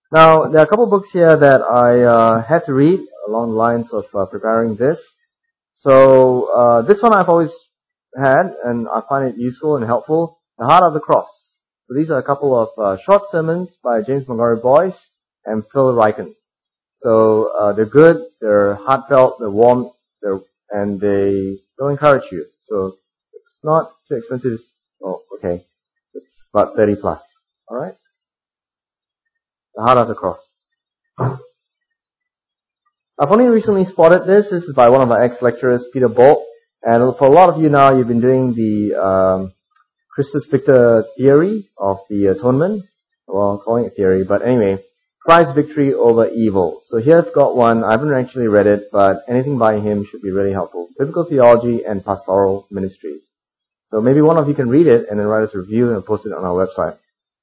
Now, there are a couple of books here that I had to read along the lines of preparing this. So this one I've always had, and I find it useful and helpful, The Heart of the Cross. So these are a couple of short sermons by James Montgomery Boyce and Phil Ryken. So they're good, they're heartfelt, they're warm, and they'll encourage you. So it's not too expensive. Oh, okay. It's about 30 plus. All right? The Heart of the Cross. I've only recently spotted this. This is by one of my ex-lecturers, Peter Bolt. And for a lot of you now, you've been doing the Christus Victor theory of the atonement. Well, I'm calling it theory, but anyway, Christ's victory over evil. So here I've got one. I haven't actually read it, but anything by him should be really helpful. Biblical Theology and Pastoral Ministry. So maybe one of you can read it and then write us a review and post it on our website.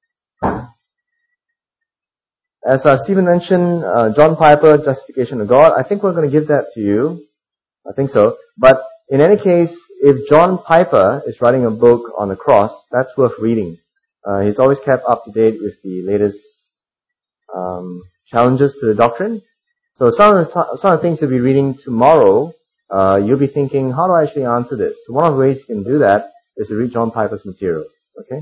As Stephen mentioned, John Piper, Justification of God. I think we're going to give that to you. I think so. But in any case, if John Piper is writing a book on the cross, that's worth reading. He's always kept up to date with the latest challenges to the doctrine. So some of the things you'll be reading tomorrow, you'll be thinking, how do I actually answer this? So one of the ways you can do that is to read John Piper's material. Okay?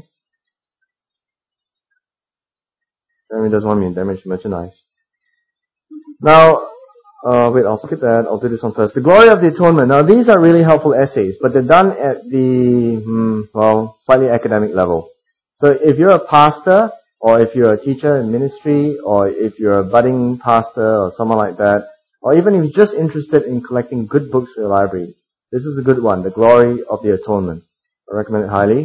Jeremy doesn't want me to damage merchandise. Now, wait, I'll skip that. I'll do this one first. The Glory of the Atonement. Now, these are really helpful essays, but they're done at the, slightly academic level. So if you're a pastor, or if you're a teacher in ministry, or if you're a budding pastor, or someone like that, or even if you're just interested in collecting good books for your library, this is a good one, The Glory of the Atonement. I recommend it highly.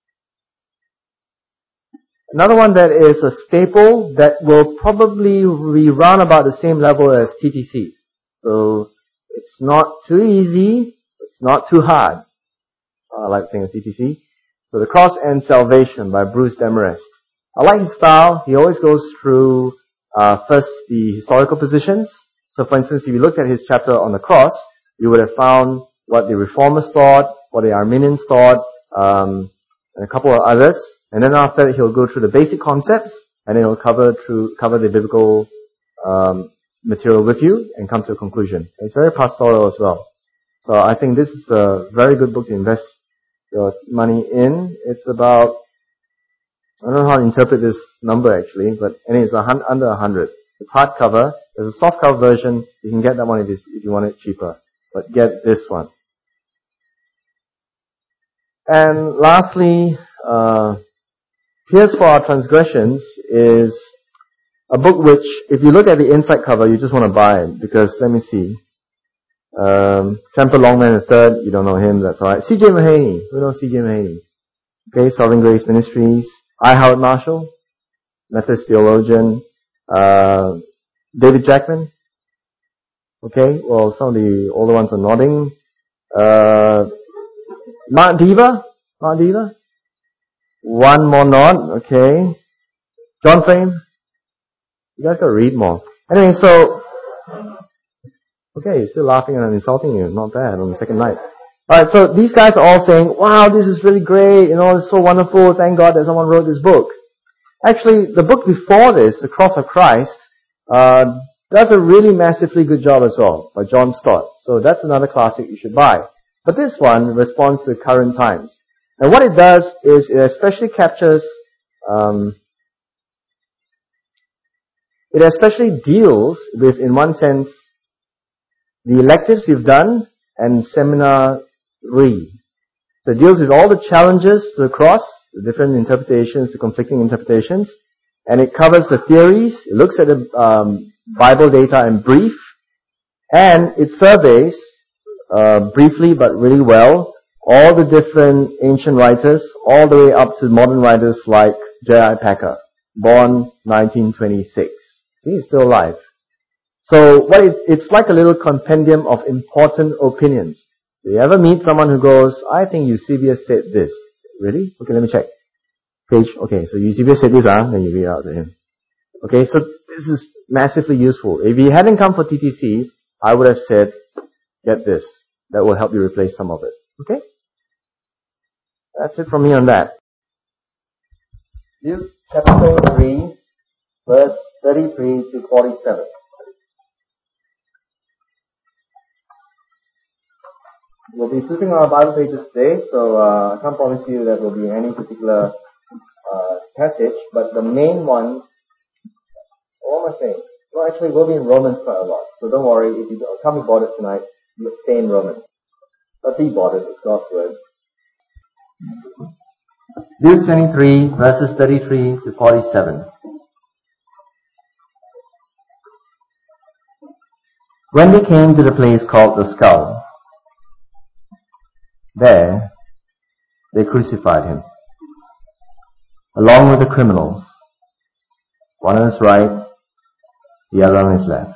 Another one that is a staple that will probably be around about the same level as TTC. So it's not too easy, it's not too hard. I like the thing of TTC. So The Cross and Salvation by Bruce Demarest. I like his style. He always goes through first the historical positions. So for instance, if you looked at his chapter on the cross, you would have found what the Reformers thought, what the Arminians thought, and a couple of others. And then after that, he'll go through the basic concepts, and then he'll cover the biblical material with you and come to a conclusion. It's very pastoral as well. So I think this is a very good book to invest your money in. It's about, I don't know how to interpret this number actually, but anyway, it's under 100. It's hardcover. There's a softcover version. You can get that one if you want it cheaper. But get this one. And lastly, Pierced for Our Transgressions is a book which, if you look at the inside cover, you just want to buy it. Because, let me see. Temple Longman III, you don't know him, that's alright. C.J. Mahaney. Who knows C.J. Mahaney? Okay, Sovereign Grace Ministries. I. Howard Marshall, Methodist theologian. David Jackman. Okay, well, some of the older ones are nodding. Mark Deaver. One more nod, okay. John Frame. You guys gotta read more. Anyway, so, okay, you're still laughing and I'm insulting you. Not bad on the second night. Alright, so these guys are all saying, wow, this is really great, it's so wonderful, thank God that someone wrote this book. Actually, the book before this, The Cross of Christ, does a really massively good job as well, by John Stott. So that's another classic you should buy. But this one responds to current times. And what it does is it especially captures, it especially deals with, in one sense, the electives you've done and seminar 3. So it deals with all the challenges to the cross, the different interpretations, the conflicting interpretations, and it covers the theories, it looks at the Bible data in brief, and it surveys, briefly but really well, all the different ancient writers, all the way up to modern writers like J.I. Packer, born 1926. See, he's still alive. So it's like a little compendium of important opinions. So you ever meet someone who goes, I think Eusebius said this. Really? Okay, let me check. Page, okay, so Eusebius said this, then you read out to him. Okay, so this is massively useful. If you hadn't come for TTC, I would have said, get this. That will help you replace some of it. Okay? That's it from me on that. Luke chapter 3. verse 33 to 47. We'll be flipping our Bible pages today, so I can't promise you that will be any particular passage, but the main one, what am I saying? Well, actually, we'll be in Romans quite a lot, so don't worry, if you can't be bothered tonight, you'll stay in Romans. But be bothered, it's God's word. Luke 23, verses 33 to 47. When they came to the place called the Skull, there they crucified him, along with the criminals, one on his right, the other on his left.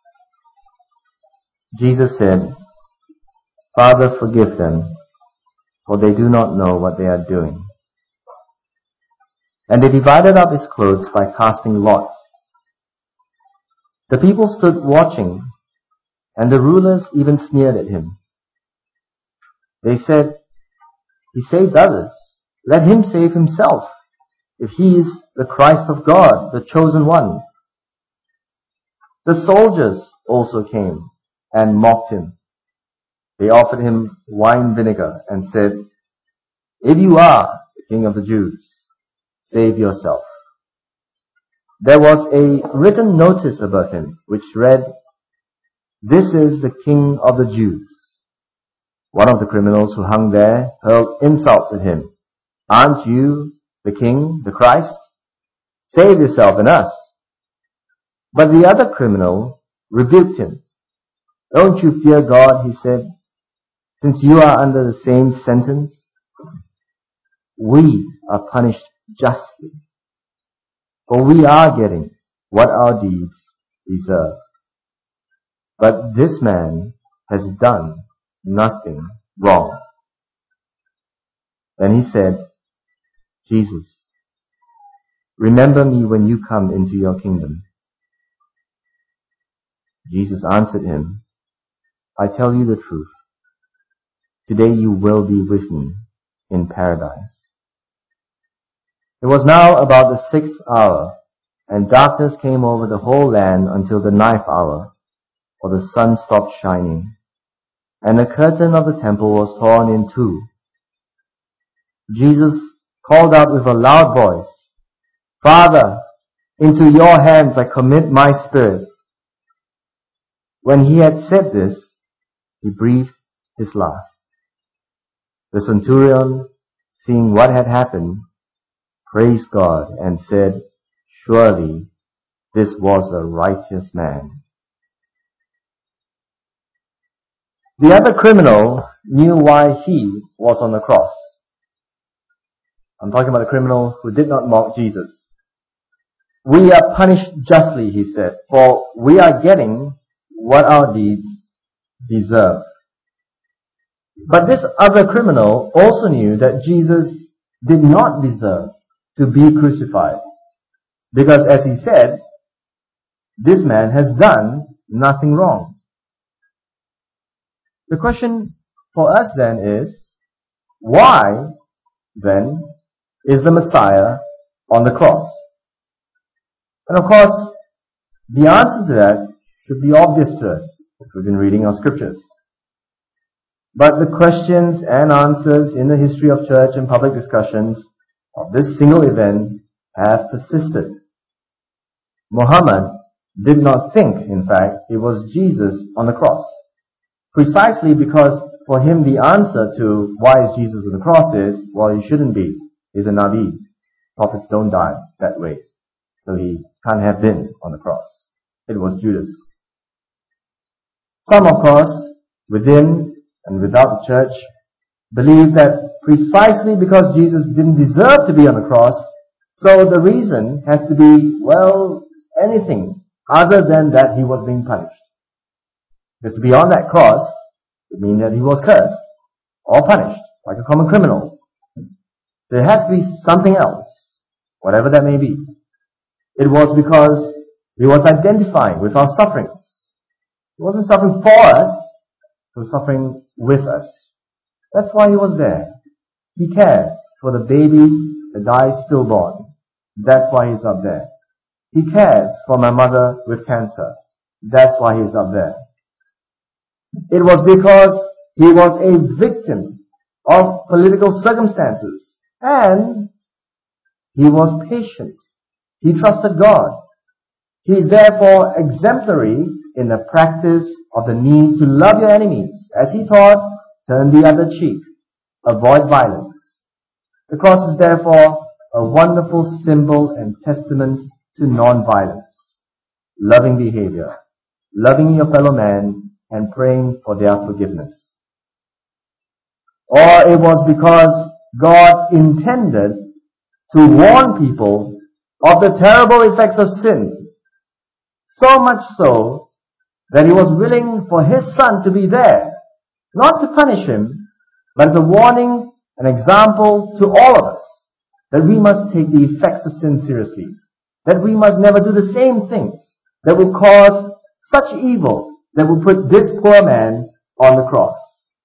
Jesus said, "Father, forgive them, for they do not know what they are doing." And they divided up his clothes by casting lots. The people stood watching, and the rulers even sneered at him. They said, "He saved others. Let him save himself, if he is the Christ of God, the chosen one." The soldiers also came and mocked him. They offered him wine vinegar and said, "If you are the King of the Jews, save yourself." There was a written notice above him which read, "This is the King of the Jews." One of the criminals who hung there hurled insults at him. "Aren't you the King, the Christ? Save yourself and us." But the other criminal rebuked him. "Don't you fear God," he said, "since you are under the same sentence? We are punished justly, for we are getting what our deeds deserve. But this man has done nothing wrong." Then he said, "Jesus, remember me when you come into your kingdom." Jesus answered him, "I tell you the truth. Today you will be with me in paradise." It was now about the 6th hour, and darkness came over the whole land until the 9th hour, for the sun stopped shining, and the curtain of the temple was torn in two. Jesus called out with a loud voice, "Father, into your hands I commit my spirit." When he had said this, he breathed his last. The centurion, seeing what had happened, praised God and said, "Surely this was a righteous man." The other criminal knew why he was on the cross. I'm talking about the criminal who did not mock Jesus. "We are punished justly," he said, "for we are getting what our deeds deserve." But this other criminal also knew that Jesus did not deserve to be crucified, because as he said, this man has done nothing wrong. The question for us then is, why then is the Messiah on the cross? And of course, the answer to that should be obvious to us if we've been reading our scriptures. But the questions and answers in the history of church and public discussions of this single event have persisted. Muhammad did not think, in fact, it was Jesus on the cross, precisely because for him the answer to why is Jesus on the cross is, well, he shouldn't be. He's a Nabi. Prophets don't die that way. So he can't have been on the cross. It was Judas. Some, of course, within and without the church, believe that precisely because Jesus didn't deserve to be on the cross, so the reason has to be, well, anything other than that he was being punished. Because to be on that cross would mean that he was cursed or punished, like a common criminal. So it has to be something else, whatever that may be. It was because he was identifying with our sufferings. He wasn't suffering for us, he was suffering with us. That's why he was there. He cares for the baby that dies stillborn. That's why he's up there. He cares for my mother with cancer. That's why he's up there. It was because he was a victim of political circumstances, and he was patient. He trusted God. He is therefore exemplary in the practice of the need to love your enemies. As he taught, turn the other cheek. Avoid violence. The cross is therefore a wonderful symbol and testament to non-violence, loving behavior, loving your fellow man, and praying for their forgiveness. Or it was because God intended to warn people of the terrible effects of sin, so much so that he was willing for his son to be there, not to punish him, but as a warning, an example to all of us, that we must take the effects of sin seriously, that we must never do the same things that will cause such evil that will put this poor man on the cross.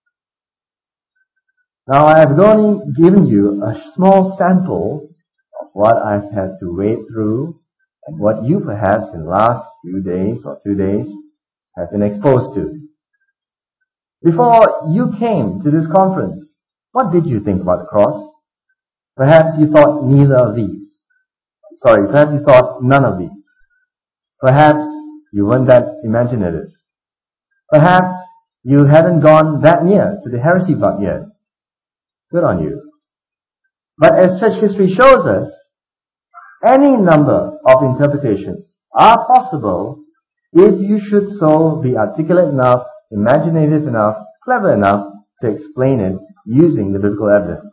Now I have only given you a small sample of what I've had to wade through and what you perhaps in the last few days or 2 days have been exposed to. Before you came to this conference, what did you think about the cross? Perhaps you thought neither of these. Perhaps you thought none of these. Perhaps you weren't that imaginative. Perhaps you hadn't gone that near to the heresy bug yet. Good on you. But as church history shows us, any number of interpretations are possible if you should so be articulate enough, imaginative enough, clever enough to explain it using the biblical evidence.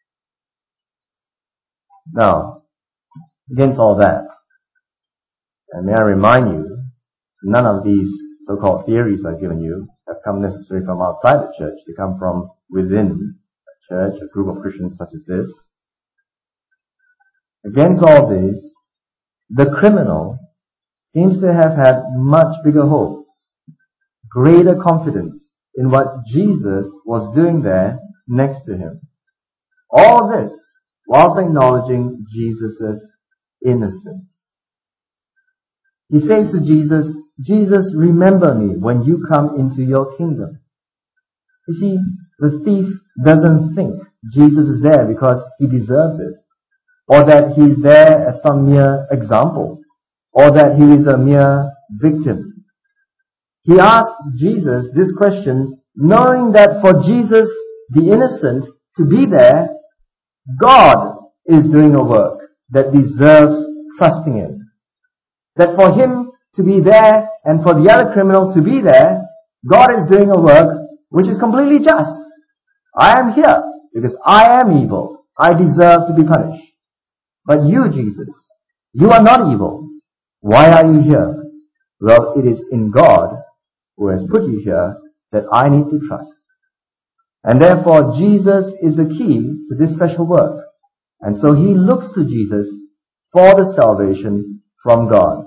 Now, against all that, and may I remind you, none of these so-called theories I've given you have come necessarily from outside the church. They come from within a church, a group of Christians such as this. Against all this, the criminal seems to have had much bigger hopes, greater confidence in what Jesus was doing there next to him. All this whilst acknowledging Jesus' innocence. He says to Jesus, Jesus, remember me when you come into your kingdom. You see, the thief doesn't think Jesus is there because he deserves it, or that he's there as some mere example, or that he is a mere victim. He asks Jesus this question knowing that for Jesus, the innocent, to be there, God is doing a work that deserves trusting in. That for him to be there and for the other criminal to be there, God is doing a work which is completely just. I am here because I am evil. I deserve to be punished. But you, Jesus, you are not evil. Why are you here? Well, it is in God who has put you here that I need to trust. And therefore, Jesus is the key to this special work. And so he looks to Jesus for the salvation from God.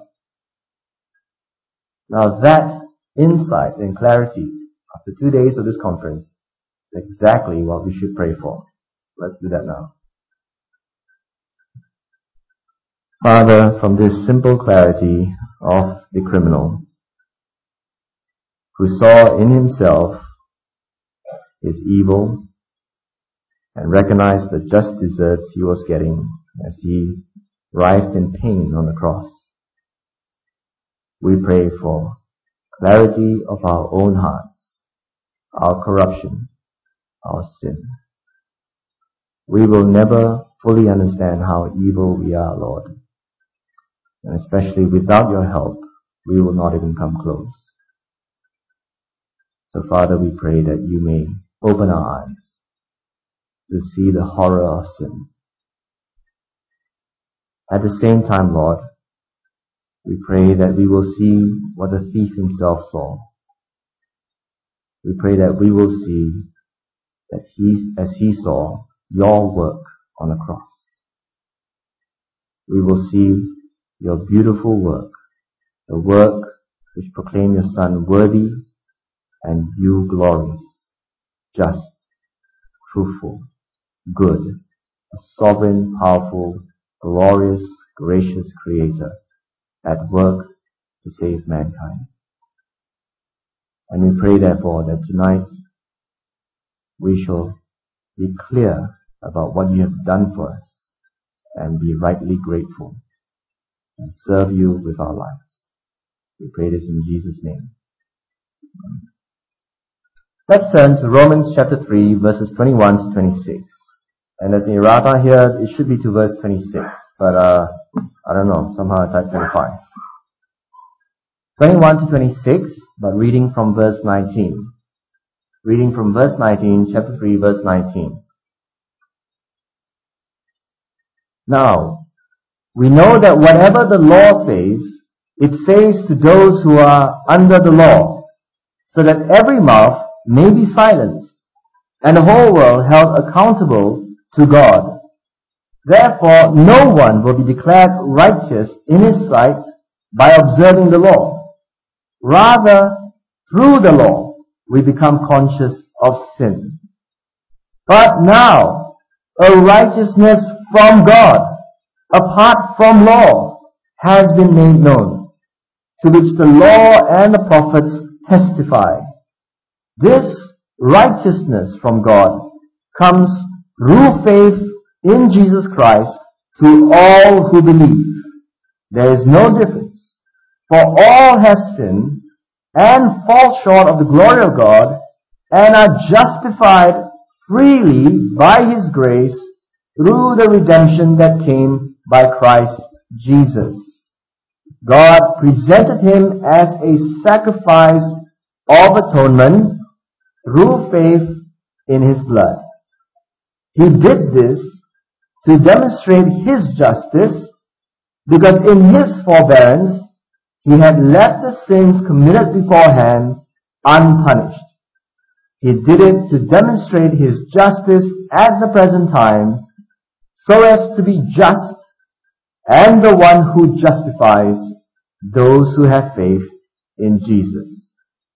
Now that insight and clarity after 2 days of this conference is exactly what we should pray for. Let's do that now. Father, from this simple clarity of the criminal who saw in himself his evil and recognized the just deserts he was getting as he writhed in pain on the cross, we pray for clarity of our own hearts, our corruption, our sin. We will never fully understand how evil we are, Lord. And especially without your help, we will not even come close. So Father, we pray that you may open our eyes to see the horror of sin. At the same time, Lord, we pray that we will see what the thief himself saw. We pray that we will see that as he saw your work on the cross. We will see your beautiful work, the work which proclaimed your Son worthy and you glorious, just, truthful, good, a sovereign, powerful, glorious, gracious Creator, at work to save mankind. And we pray therefore that tonight we shall be clear about what you have done for us and be rightly grateful and serve you with our lives. We pray this in Jesus' name. Let's turn to Romans chapter 3, verses 21 to 26. And there's an errata here, it should be to verse 26, but I don't know, somehow I typed 25. 21 to 26, but reading from verse 19. Reading from verse 19, chapter 3, verse 19. Now, we know that whatever the law says, it says to those who are under the law, so that every mouth may be silenced, and the whole world held accountable to God. Therefore, no one will be declared righteous in his sight by observing the law. Rather, through the law, we become conscious of sin. But now, a righteousness from God, apart from law, has been made known, to which the law and the prophets testify. This righteousness from God comes through faith in Jesus Christ to all who believe. There is no difference, for all have sinned and fall short of the glory of God and are justified freely by His grace through the redemption that came by Christ Jesus. God presented Him as a sacrifice of atonement through faith in His blood. He did this to demonstrate His justice, because in His forbearance He had left the sins committed beforehand unpunished. He did it to demonstrate His justice at the present time, so as to be just and the one who justifies those who have faith in Jesus.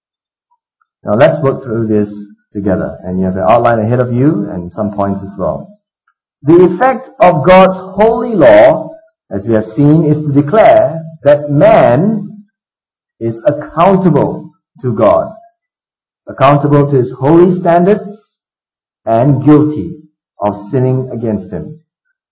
Now let's work through this together. And you have the outline ahead of you and some points as well. The effect of God's holy law, as we have seen, is to declare that man is accountable to God, accountable to His holy standards, and guilty of sinning against Him.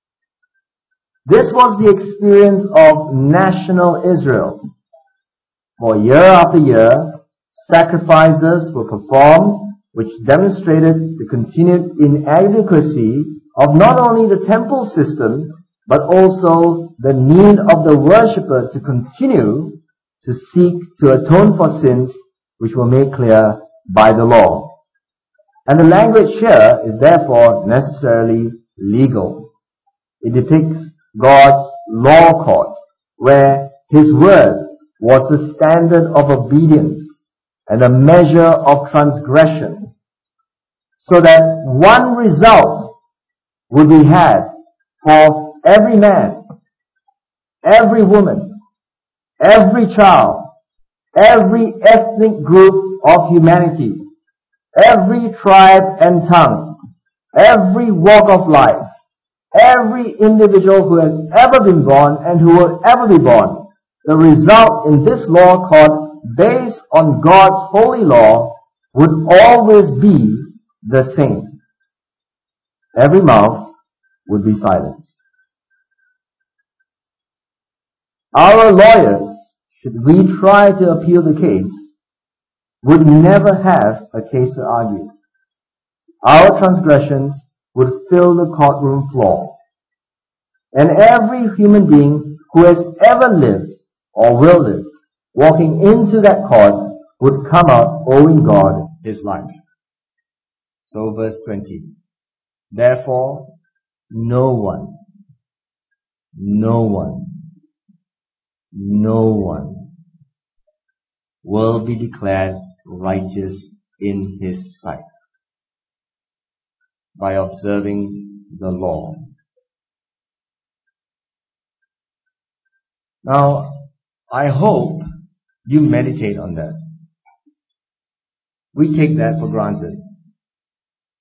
This was the experience of national Israel. For year after year, sacrifices were performed which demonstrated the continued inadequacy of not only the temple system, but also the need of the worshipper to continue to seek to atone for sins which were made clear by the law. And the language here is therefore necessarily legal. It depicts God's law court, where His word was the standard of obedience and a measure of transgression, so that one result would be had for every man, every woman, every child, every ethnic group of humanity, every tribe and tongue, every walk of life, every individual who has ever been born and who will ever be born. The result in this law court, based on God's holy law, would always be the same. Every mouth would be silenced. Our lawyers, should we try to appeal the case, would never have a case to argue. Our transgressions would fill the courtroom floor. And every human being who has ever lived or will live, walking into that court, would come out owing God his life. So verse 20. Therefore, no one will be declared righteous in his sight by observing the law. Now, I hope you meditate on that. We take that for granted.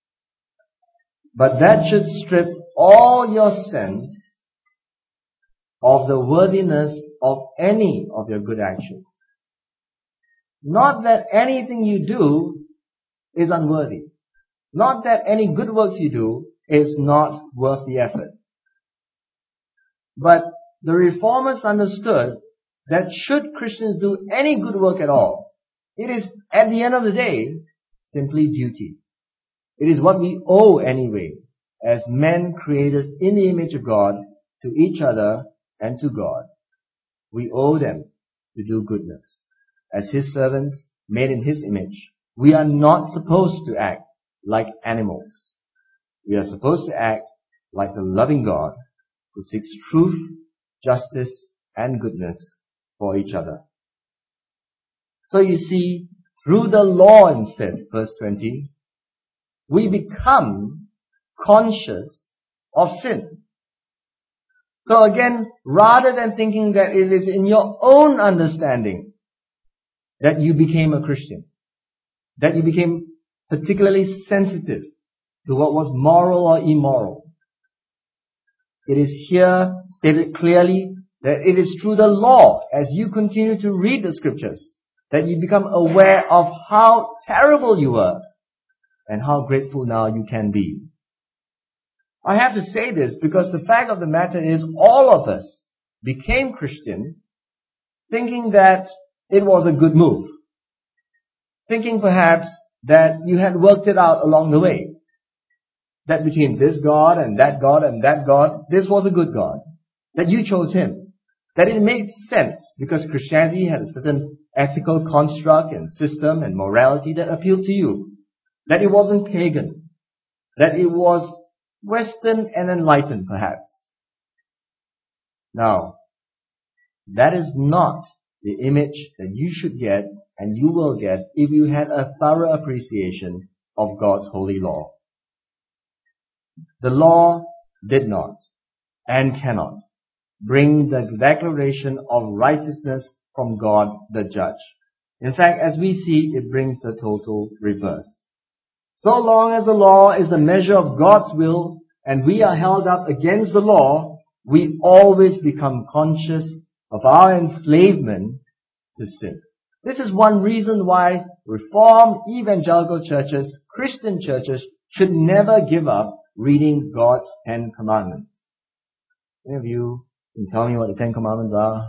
But that should strip all your sense of the worthiness of any of your good actions. Not that anything you do is unworthy. Not that any good works you do is not worth the effort. But the Reformers understood that should Christians do any good work at all, it is, at the end of the day, simply duty. It is what we owe anyway, as men created in the image of God, to each other and to God. We owe them to do goodness. As His servants, made in His image, we are not supposed to act like animals. We are supposed to act like the loving God who seeks truth, justice, and goodness for each other. So you see, through the law instead, verse 20, we become conscious of sin. So again, rather than thinking that it is in your own understanding that you became a Christian, that you became particularly sensitive to what was moral or immoral, it is here stated clearly that it is through the law, as you continue to read the scriptures, that you become aware of how terrible you were and how grateful now you can be. I have to say this because the fact of the matter is all of us became Christian thinking that it was a good move. Thinking perhaps that you had worked it out along the way. That between this God and that God and that God, this was a good God. That you chose Him. That it made sense because Christianity had a certain ethical construct and system and morality that appealed to you. That it wasn't pagan. That it was Western and enlightened perhaps. Now, that is not the image that you should get and you will get if you had a thorough appreciation of God's holy law. The law did not and cannot bring the declaration of righteousness from God the judge. In fact, as we see, it brings the total reverse. So long as the law is the measure of God's will and we are held up against the law, we always become conscious of our enslavement to sin. This is one reason why Reformed evangelical churches, Christian churches, should never give up reading God's 10 Commandments. Any of you can tell me what the 10 Commandments are?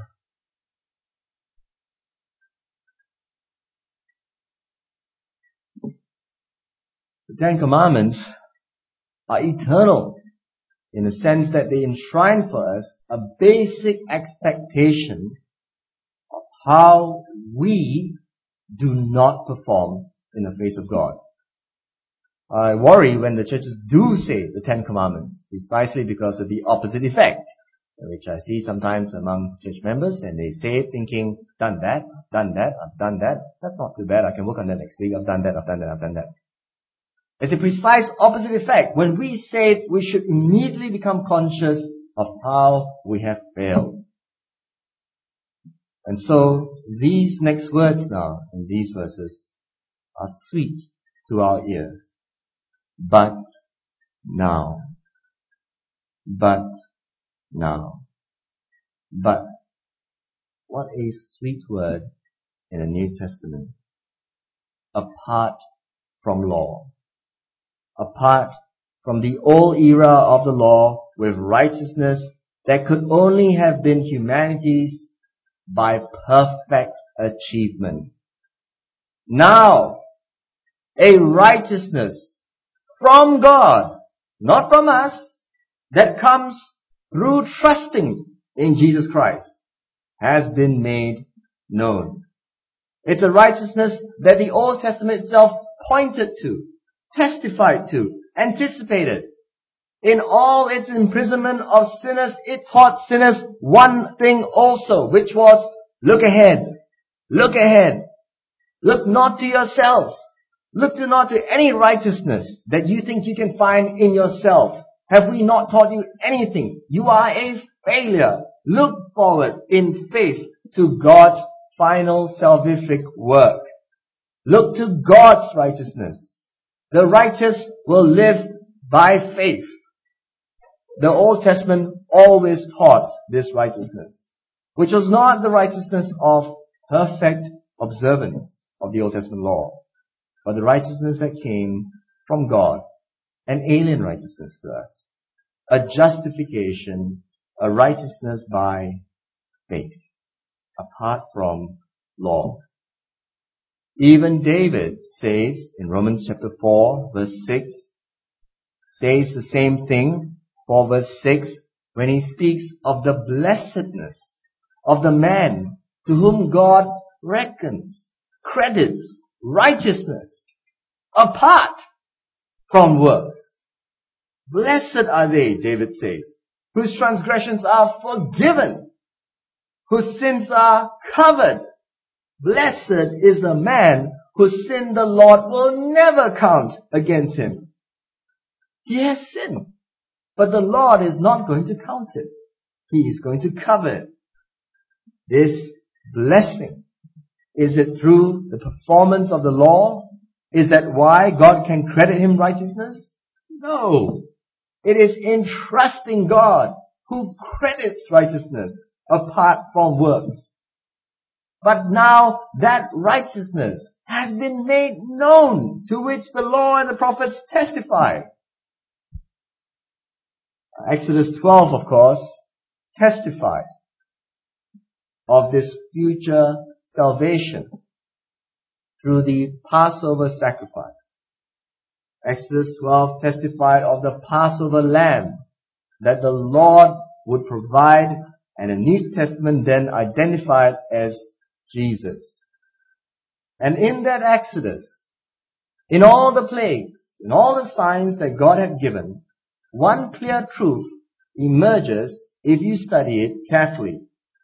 The 10 Commandments are eternal in the sense that they enshrine for us a basic expectation of how we do not perform in the face of God. I worry when the churches do say the 10 Commandments precisely because of the opposite effect, which I see sometimes amongst church members, and they say it thinking, done that, I've done that, that's not too bad, I can work on that next week, I've done that. It's a precise opposite effect. When we say it, we should immediately become conscious of how we have failed. And so, these next words now, in these verses, are sweet to our ears. But now. But now. But. What a sweet word in the New Testament. Apart from law. Apart from the old era of the law with righteousness that could only have been humanity's by perfect achievement. Now, a righteousness from God, not from us, that comes through trusting in Jesus Christ, has been made known. It's a righteousness that the Old Testament itself pointed to, testified to, anticipated. In all its imprisonment of sinners, it taught sinners one thing also, which was, look ahead. Look ahead. Look not to yourselves. Look not to any righteousness that you think you can find in yourself. Have we not taught you anything? You are a failure. Look forward in faith to God's final salvific work. Look to God's righteousness. The righteous will live by faith. The Old Testament always taught this righteousness, which was not the righteousness of perfect observance of the Old Testament law, but the righteousness that came from God, an alien righteousness to us, a justification, a righteousness by faith, apart from law. Even David says in Romans chapter 4 verse 6, says the same thing, 4 verse 6, when he speaks of the blessedness of the man to whom God credits righteousness apart from works. Blessed are they, David says, whose transgressions are forgiven, whose sins are covered. Blessed is the man whose sin the Lord will never count against him. He has sinned, but the Lord is not going to count it. He is going to cover it. This blessing, is it through the performance of the law? Is that why God can credit him righteousness? No. It is in trusting God who credits righteousness apart from works. But now that righteousness has been made known, to which the law and the prophets testify. Exodus 12, of course, testified of this future salvation through the Passover sacrifice. Exodus 12 testified of the Passover lamb that the Lord would provide, and the New Testament then identified as Jesus. And in that Exodus, in all the plagues, in all the signs that God had given, one clear truth emerges if you study it carefully.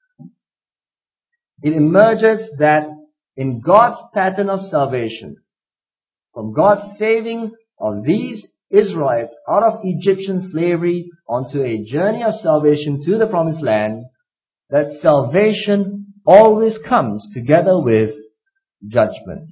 It emerges that in God's pattern of salvation, from God's saving of these Israelites out of Egyptian slavery onto a journey of salvation to the promised land, that salvation always comes together with judgment.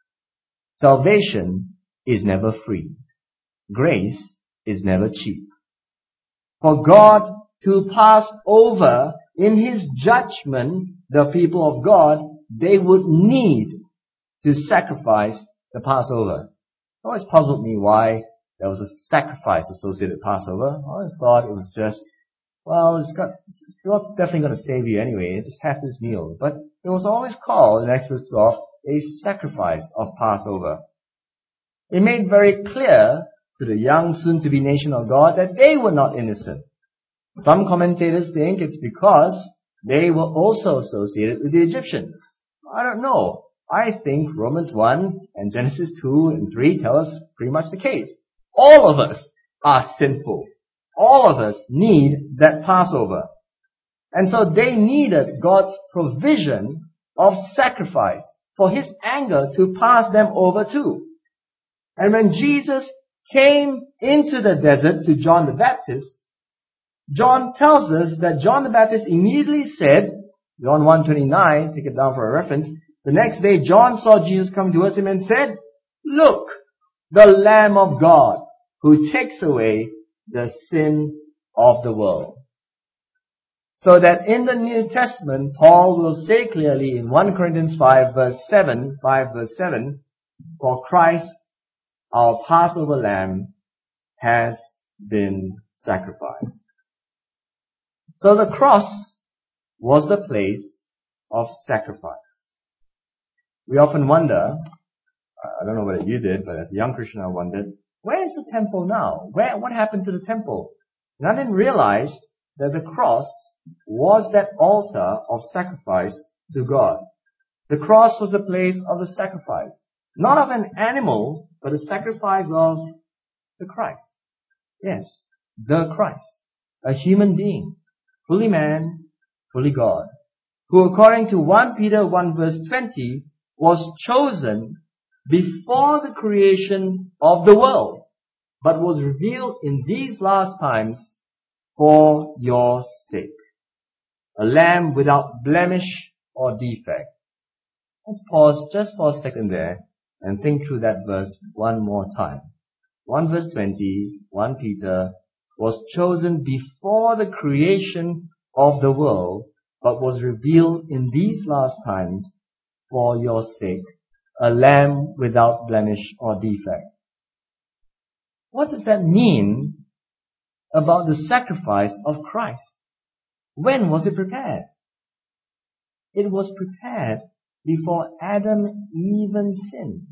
Salvation is never free. Grace is never cheap. For God to pass over in His judgment the people of God, they would need to sacrifice the Passover. It always puzzled me why there was a sacrifice associated with Passover. I always thought it was just, well, it's definitely going to save you anyway. Just have this meal. But it was always called in Exodus 12 a sacrifice of Passover. It made very clear to the young soon-to-be nation of God that they were not innocent. Some commentators think it's because they were also associated with the Egyptians. I don't know. I think Romans 1 and Genesis 2 and 3 tell us pretty much the case. All of us are sinful. All of us need that Passover. And so they needed God's provision of sacrifice for His anger to pass them over too. And when Jesus came into the desert to John the Baptist, John tells us that John the Baptist immediately said, John 1:29, take it down for a reference, the next day John saw Jesus come towards him and said, "Look, the Lamb of God who takes away the sin of the world." So that in the New Testament, Paul will say clearly in 1 Corinthians 5 verse 7, for Christ, our Passover lamb, has been sacrificed. So the cross was the place of sacrifice. We often wonder, I don't know whether you did, but as a young Christian I wondered, where is the temple now? What happened to the temple? And I didn't realize that the cross was that altar of sacrifice to God. The cross was the place of the sacrifice. Not of an animal, but a sacrifice of the Christ. Yes, the Christ. A human being. Fully man, fully God. Who according to 1 Peter 1 verse 20 was chosen before the creation of the world, but was revealed in these last times for your sake. A lamb without blemish or defect. Let's pause just for a second there and think through that verse one more time. 1 verse 20, 1 Peter, was chosen before the creation of the world, but was revealed in these last times for your sake, a lamb without blemish or defect. What does that mean about the sacrifice of Christ? When was it prepared? It was prepared before Adam even sinned.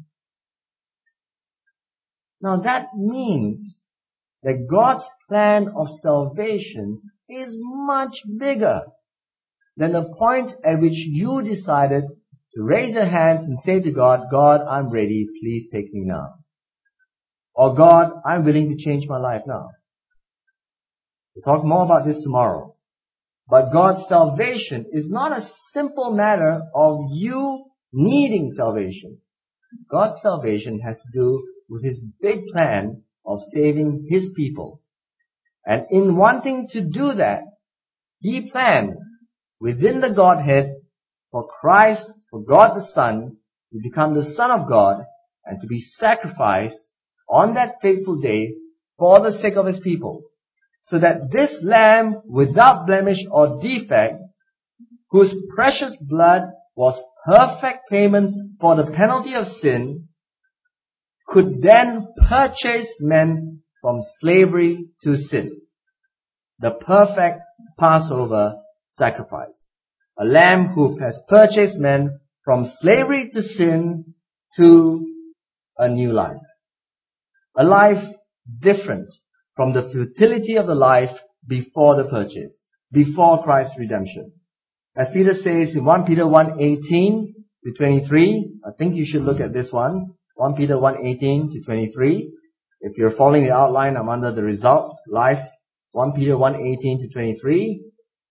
Now that means that God's plan of salvation is much bigger than the point at which you decided to raise your hands and say to God, God, I'm ready, please take me now. Or God, I'm willing to change my life now. We'll talk more about this tomorrow. But God's salvation is not a simple matter of you needing salvation. God's salvation has to do with His big plan of saving His people. And in wanting to do that, He planned within the Godhead for Christ, for God the Son, to become the Son of God and to be sacrificed on that fateful day for the sake of His people. So that this Lamb without blemish or defect, whose precious blood was perfect payment for the penalty of sin, could then purchase men from slavery to sin. The perfect Passover sacrifice. A lamb who has purchased men from slavery to sin to a new life. A life different from the futility of the life before the purchase, before Christ's redemption. As Peter says in 1 Peter 1:18 to 23, I think you should look at this one. 1 Peter 1:18 to 23. If you're following the outline, I'm under the results, life. 1 Peter 1:18 to 23.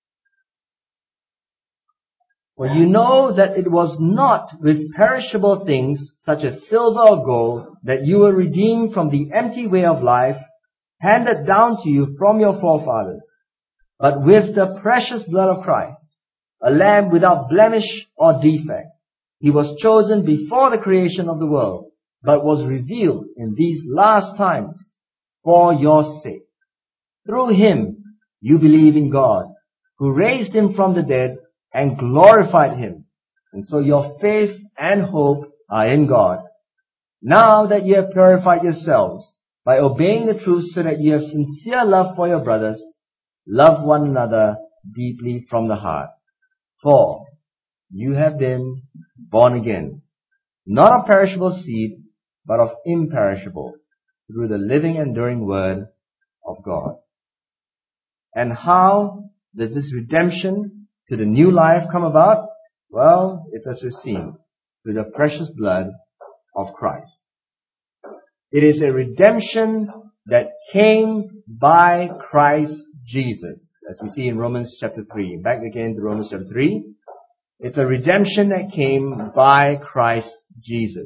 For you know that it was not with perishable things such as silver or gold that you were redeemed from the empty way of life handed down to you from your forefathers, but with the precious blood of Christ, a lamb without blemish or defect. He was chosen before the creation of the world, but was revealed in these last times for your sake. Through Him you believe in God, who raised Him from the dead and glorified Him. And so your faith and hope are in God. Now that you have purified yourselves by obeying the truth so that you have sincere love for your brothers, love one another deeply from the heart. For you have been born again, not of perishable seed, but of imperishable, through the living, enduring word of God. And how does this redemption to the new life come about? Well, it's as we've seen, through the precious blood of Christ. It is a redemption that came by Christ Jesus, as we see in Romans chapter 3. Back again to Romans chapter 3. It's a redemption that came by Christ Jesus.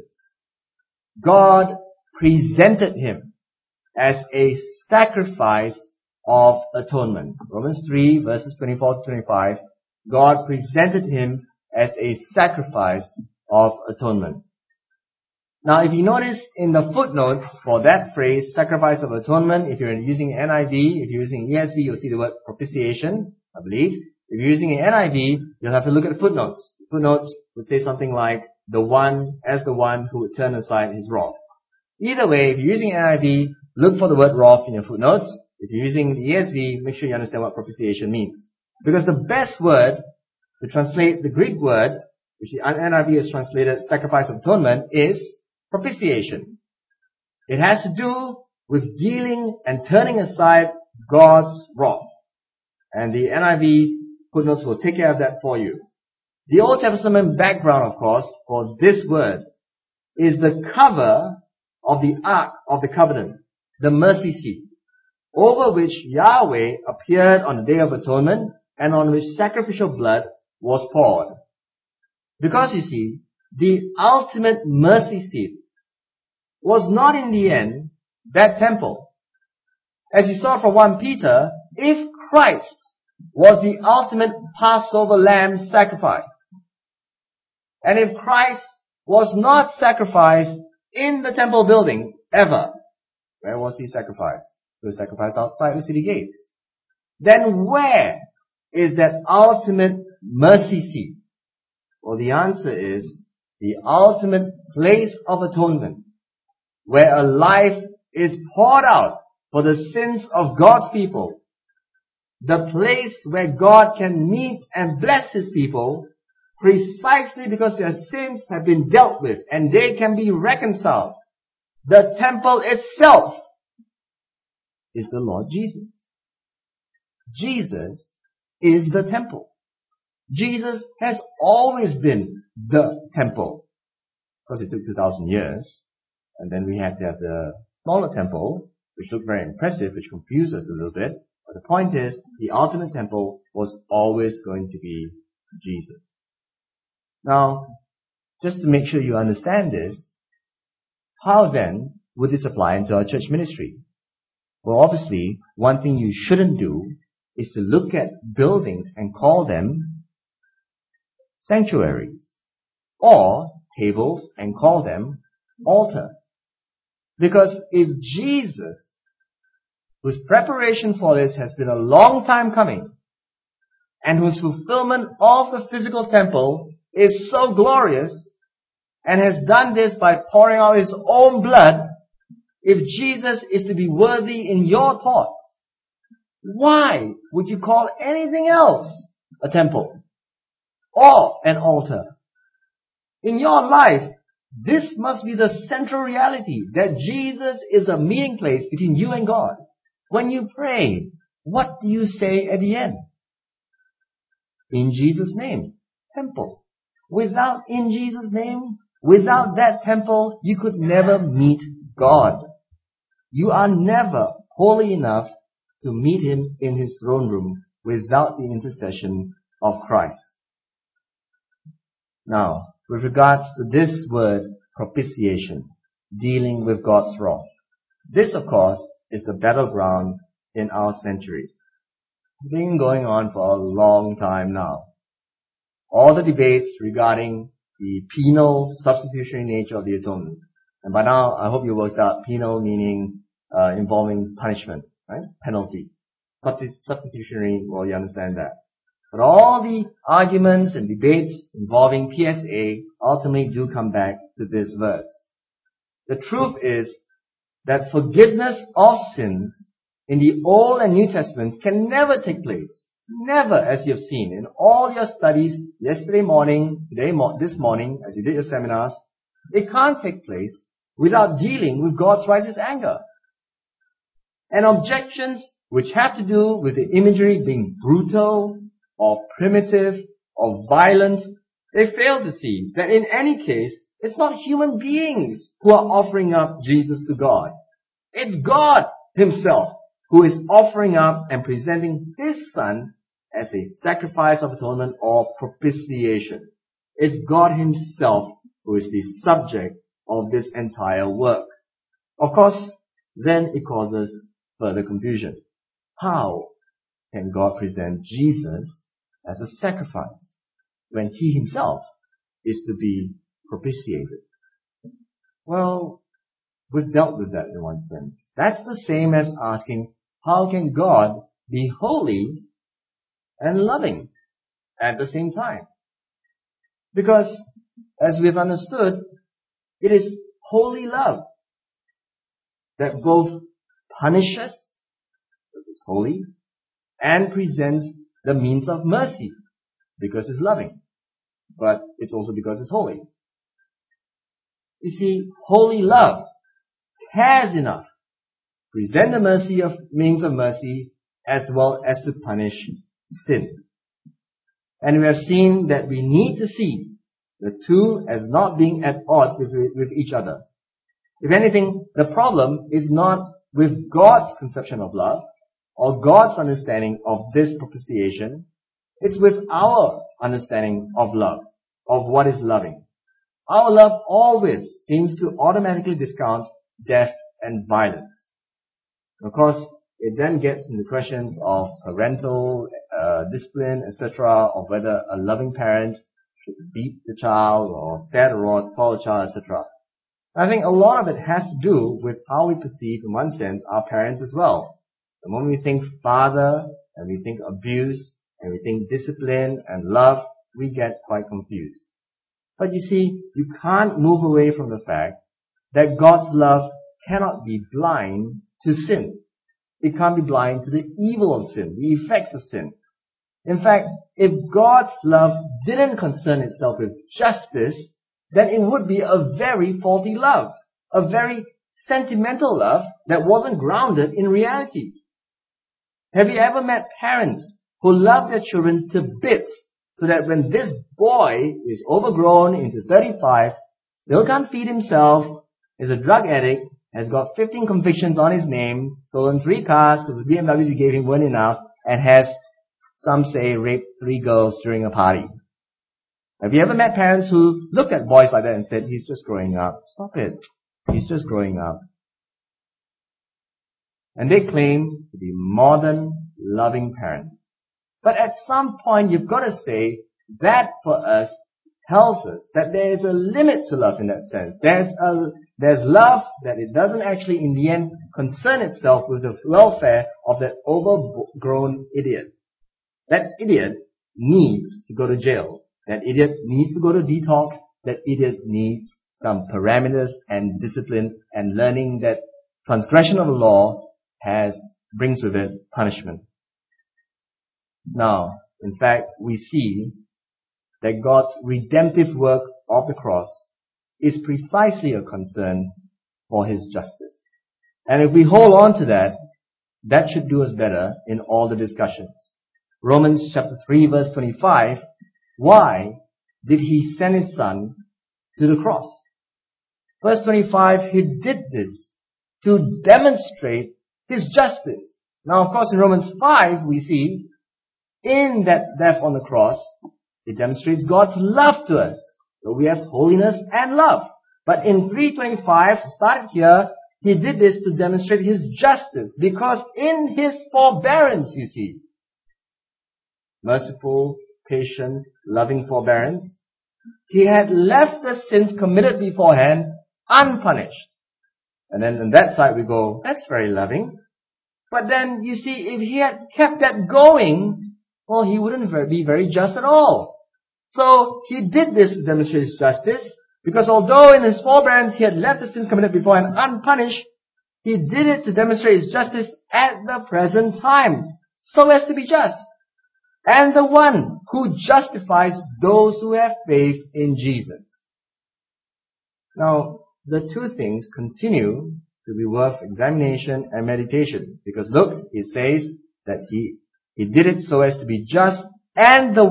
God presented Him as a sacrifice of atonement. Romans 3 verses 24 to 25. God presented Him as a sacrifice of atonement. Now, if you notice in the footnotes for that phrase, sacrifice of atonement, if you're using NIV, if you're using ESV, you'll see the word propitiation, I believe. If you're using an NIV, you'll have to look at the footnotes. The footnotes would say something like, the one who would turn aside his wrath. Either way, if you're using NIV, look for the word wrath in your footnotes. If you're using the ESV, make sure you understand what propitiation means. Because the best word to translate the Greek word, which the NIV has translated sacrifice of atonement, is propitiation. It has to do with dealing and turning aside God's wrath. And the NIV footnotes will take care of that for you. The Old Testament background, of course, for this word is the cover of the Ark of the Covenant, the mercy seat, over which Yahweh appeared on the Day of Atonement and on which sacrificial blood was poured. Because you see, the ultimate mercy seat was not in the end that temple. As you saw from 1 Peter, if Christ was the ultimate Passover lamb sacrifice, and if Christ was not sacrificed in the temple building ever, where was He sacrificed? to a sacrifice outside the city gates. Then where is that ultimate mercy seat? Well, the answer is the ultimate place of atonement, where a life is poured out for the sins of God's people. The place where God can meet and bless His people precisely because their sins have been dealt with and they can be reconciled. The temple itself is the Lord Jesus. Jesus is the temple. Jesus has always been the temple. Of course, it took 2,000 years. And then we had to have the smaller temple, which looked very impressive, which confused us a little bit. But the point is, the ultimate temple was always going to be Jesus. Now, just to make sure you understand this, how then would this apply into our church ministry? Well, obviously, one thing you shouldn't do is to look at buildings and call them sanctuaries, or tables and call them altars. Because if Jesus, whose preparation for this has been a long time coming, and whose fulfillment of the physical temple is so glorious, and has done this by pouring out His own blood, if Jesus is to be worthy in your thoughts, why would you call anything else a temple or an altar? In your life, this must be the central reality, that Jesus is the meeting place between you and God. When you pray, what do you say at the end? In Jesus' name, temple. Without in Jesus' name, without that temple, you could never meet God. You are never holy enough to meet Him in His throne room without the intercession of Christ. Now, with regards to this word, propitiation, dealing with God's wrath, this, of course, is the battleground in our century. It's been going on for a long time now. All the debates regarding the penal, substitutionary nature of the atonement. And by now, I hope you worked out penal meaning involving punishment, right? Penalty. Substitutionary, well, you understand that. But all the arguments and debates involving PSA ultimately do come back to this verse. The truth is that forgiveness of sins in the Old and New Testaments can never take place. Never, as you have seen in all your studies yesterday morning, this morning, as you did your seminars. It can't take place without dealing with God's righteous anger. And objections which have to do with the imagery being brutal or primitive or violent, they fail to see that in any case, it's not human beings who are offering up Jesus to God. It's God Himself who is offering up and presenting His Son as a sacrifice of atonement or propitiation. It's God Himself who is the subject of this entire work. Of course, then it causes further confusion. How can God present Jesus as a sacrifice when He Himself is to be propitiated? Well, we've dealt with that in one sense. That's the same as asking, how can God be holy and loving at the same time? Because, as we've understood, it is holy love that both punishes, because it's holy, and presents the means of mercy, because it's loving. But it's also because it's holy. You see, holy love has enough to present the mercy of means of mercy as well as to punish sin. And we have seen that we need to see the two as not being at odds with each other. If anything, the problem is not with God's conception of love or God's understanding of this propitiation. It's with our understanding of love, of what is loving. Our love always seems to automatically discount death and violence. Of course, it then gets into questions of parental discipline, etc., of whether a loving parent should beat the child or stare at the rod, spoil the child, etc. I think a lot of it has to do with how we perceive, in one sense, our parents as well. The moment we think father, and we think abuse, and we think discipline and love, we get quite confused. But you see, you can't move away from the fact that God's love cannot be blind to sin. It can't be blind to the evil of sin, the effects of sin. In fact, if God's love didn't concern itself with justice, then it would be a very faulty love, a very sentimental love that wasn't grounded in reality. Have you ever met parents who love their children to bits so that when this boy is overgrown into 35, still can't feed himself, is a drug addict, has got 15 convictions on his name, stolen 3 cars because the BMWs he gave him weren't enough, and has, some say, raped 3 girls during a party? Have you ever met parents who looked at boys like that and said, he's just growing up. Stop it. He's just growing up. And they claim to be modern, loving parents. But at some point, you've got to say, that for us tells us that there is a limit to love in that sense. There's love that it doesn't actually, in the end, concern itself with the welfare of that overgrown idiot. That idiot needs to go to jail. That idiot needs to go to detox. That idiot needs some parameters and discipline and learning that transgression of the law brings with it punishment. Now, in fact, we see that God's redemptive work of the cross is precisely a concern for His justice. And if we hold on to that, that should do us better in all the discussions. Romans chapter 3 verse 25, why did He send His Son to the cross? Verse 25, He did this to demonstrate His justice. Now, of course, in Romans 5, we see in that death on the cross, it demonstrates God's love to us. So we have holiness and love. But in 3:25, started here, He did this to demonstrate His justice. Because in His forbearance, you see, merciful, patient, loving forbearance, He had left the sins committed beforehand unpunished. And then on that side we go, that's very loving. But then, you see, if He had kept that going, well, He wouldn't be very just at all. So, He did this to demonstrate His justice, because although in His forbearance He had left the sins committed beforehand unpunished, He did it to demonstrate His justice at the present time, so as to be just. And the one who justifies those who have faith in Jesus. Now, the two things continue to be worth examination and meditation. Because look, it says that He did it so as to be just and the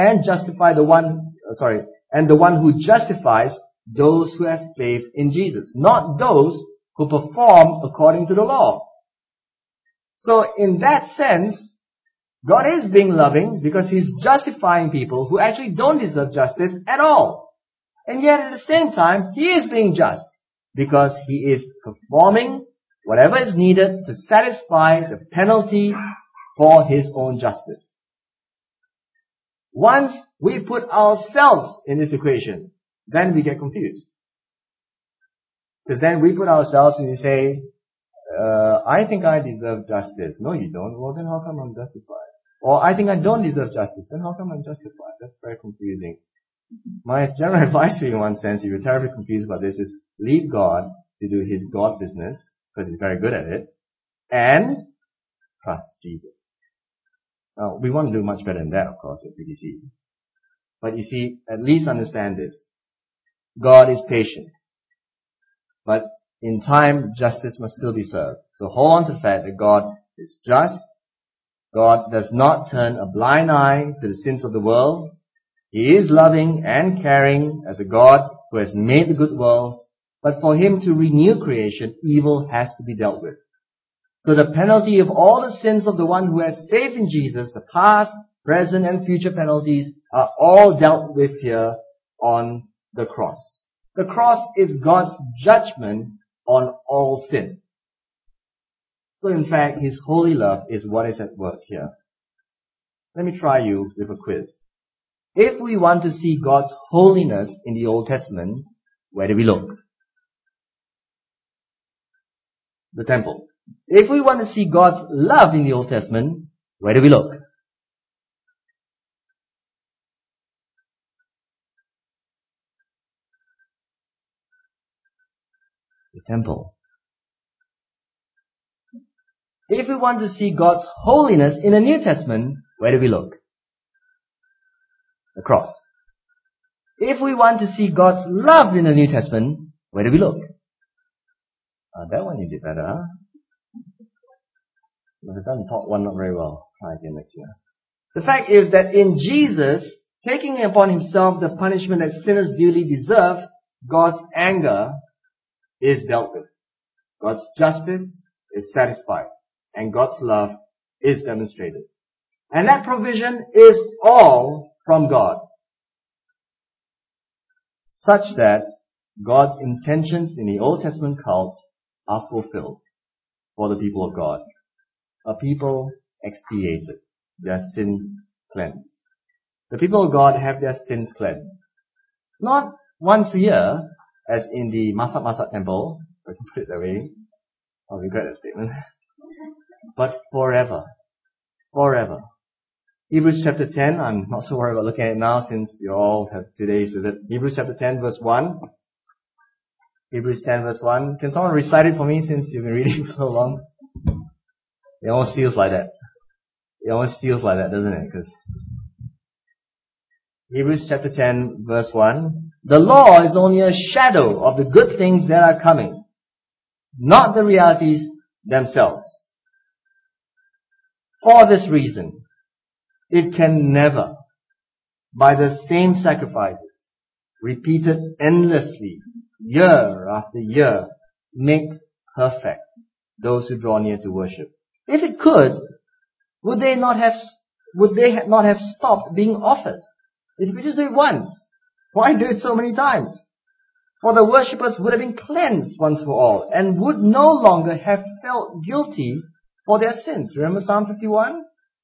one who justifies those who have faith in Jesus, not those who perform according to the law. So in that sense, God is being loving because He's justifying people who actually don't deserve justice at all. And yet at the same time, He is being just because He is performing whatever is needed to satisfy the penalty for His own justice. Once we put ourselves in this equation, then we get confused. Because then we put ourselves and we say, I think I deserve justice. No, you don't. Well, then how come I'm justified? Or I think I don't deserve justice. Then how come I'm justified? That's very confusing. My general advice to you in one sense, if you're terribly confused about this, is leave God to do His God business, because He's very good at it, and trust Jesus. Now, we want to do much better than that, of course, at PDC. But you see, at least understand this. God is patient. But in time, justice must still be served. So hold on to the fact that God is just. God does not turn a blind eye to the sins of the world. He is loving and caring as a God who has made the good world. But for Him to renew creation, evil has to be dealt with. So the penalty of all the sins of the one who has faith in Jesus, the past, present, and future penalties, are all dealt with here on the cross. The cross is God's judgment on all sin. So in fact, His holy love is what is at work here. Let me try you with a quiz. If we want to see God's holiness in the Old Testament, where do we look? the temple. If we want to see God's love in the Old Testament, where do we look? The temple. If we want to see God's holiness in the New Testament, where do we look? The cross. If we want to see God's love in the New Testament, where do we look? That one you did better, huh? I've done part one not very well. Try again next year. The fact is that in Jesus, taking upon himself the punishment that sinners duly deserve, God's anger is dealt with. God's justice is satisfied. And God's love is demonstrated. And that provision is all from God. Such that God's intentions in the Old Testament cult are fulfilled for the people of God. A people expiated, their sins cleansed. The people of God have their sins cleansed. Not once a year, as in the Masak temple, if I can put it that way. I'll regret that statement. But forever. Forever. Hebrews chapter 10, I'm not so worried about looking at it now since you all have 2 days with it. Hebrews chapter 10 verse 1. Hebrews 10 verse 1. Can someone recite it for me since you've been reading for so long? It almost feels like that. It almost feels like that, doesn't it? Because Hebrews chapter 10 verse 1. The law is only a shadow of the good things that are coming, not the realities themselves. For this reason, it can never, by the same sacrifices, repeated endlessly, year after year, make perfect those who draw near to worship. If it could, would they not have stopped being offered? If you could just do it once, why do it so many times? For the worshippers would have been cleansed once for all, and would no longer have felt guilty for their sins. Remember Psalm 51?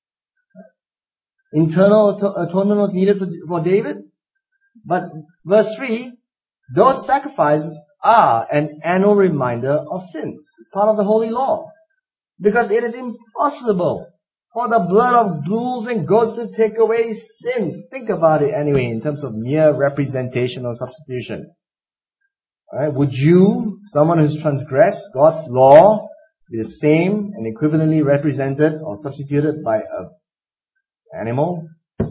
Internal atonement was needed for David. But verse 3, those sacrifices are an annual reminder of sins. It's part of the holy law. Because it is impossible for the blood of bulls and goats to take away sins. Think about it anyway in terms of mere representation or substitution. Alright, would you, someone who's transgressed God's law, be the same and equivalently represented or substituted by an animal?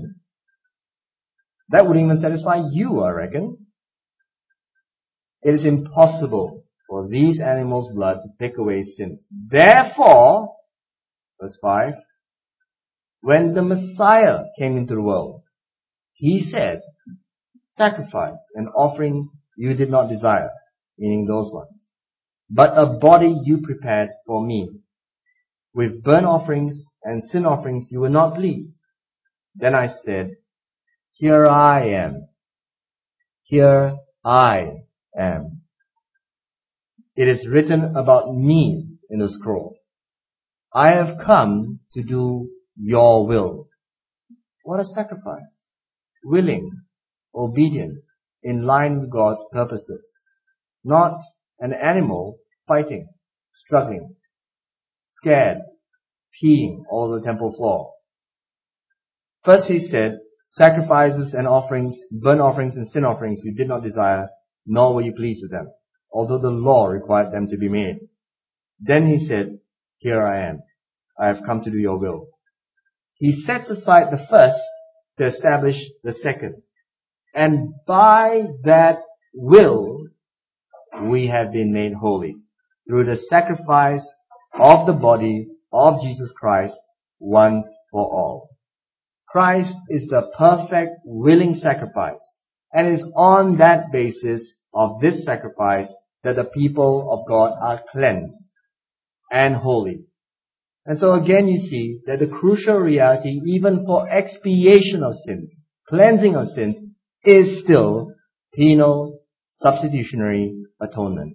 That wouldn't even satisfy you, I reckon. It is impossible for these animals' blood to take away sins. Therefore, verse 5, when the Messiah came into the world, he said, sacrifice and offering you did not desire, meaning those ones, but a body you prepared for me. With burnt offerings and sin offerings you were not pleased. Then I said, here I am. Here I am. It is written about me in the scroll. I have come to do your will. What a sacrifice. Willing, obedient, in line with God's purposes. Not an animal fighting, struggling, scared, peeing all over the temple floor. First he said, sacrifices and offerings, burnt offerings and sin offerings you did not desire, nor were you pleased with them, although the law required them to be made. Then he said, here I am. I have come to do your will. He sets aside the first to establish the second. And by that will, we have been made holy through the sacrifice of the body of Jesus Christ once for all. Christ is the perfect, willing sacrifice. And it is on that basis of this sacrifice that the people of God are cleansed and holy. And so again you see that the crucial reality, even for expiation of sins, cleansing of sins, is still penal, substitutionary atonement.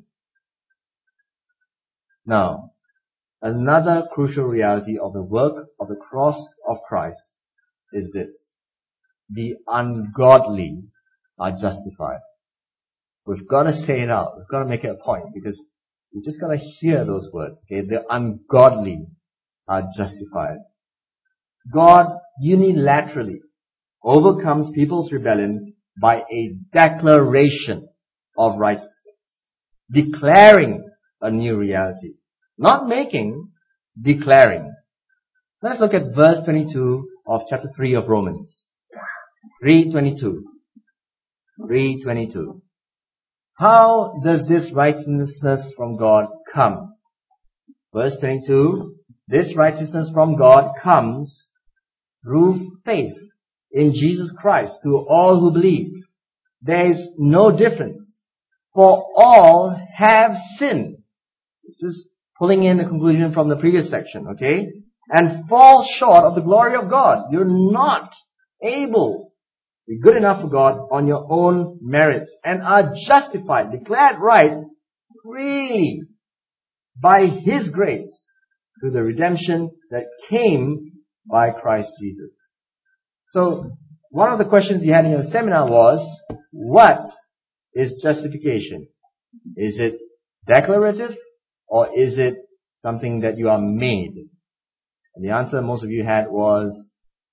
Now, another crucial reality of the work of the cross of Christ is this. The ungodly are justified. We've got to say it out. We've got to make it a point because You just gotta hear those words, okay? The ungodly are justified. God unilaterally overcomes people's rebellion by a declaration of righteousness. Declaring a new reality. Not making, declaring. Let's look at verse 22 of chapter 3 of Romans. 3:22. 3:22. How does this righteousness from God come? Verse 22. This righteousness from God comes through faith in Jesus Christ to all who believe. There is no difference. For all have sinned. It's just pulling in the conclusion from the previous section, okay? And fall short of the glory of God. You're not able to be good enough for God on your own merits and are justified, declared right, freely by His grace through the redemption that came by Christ Jesus. So, one of the questions you had in your seminar was, what is justification? Is it declarative or is it something that you are made? And the answer most of you had was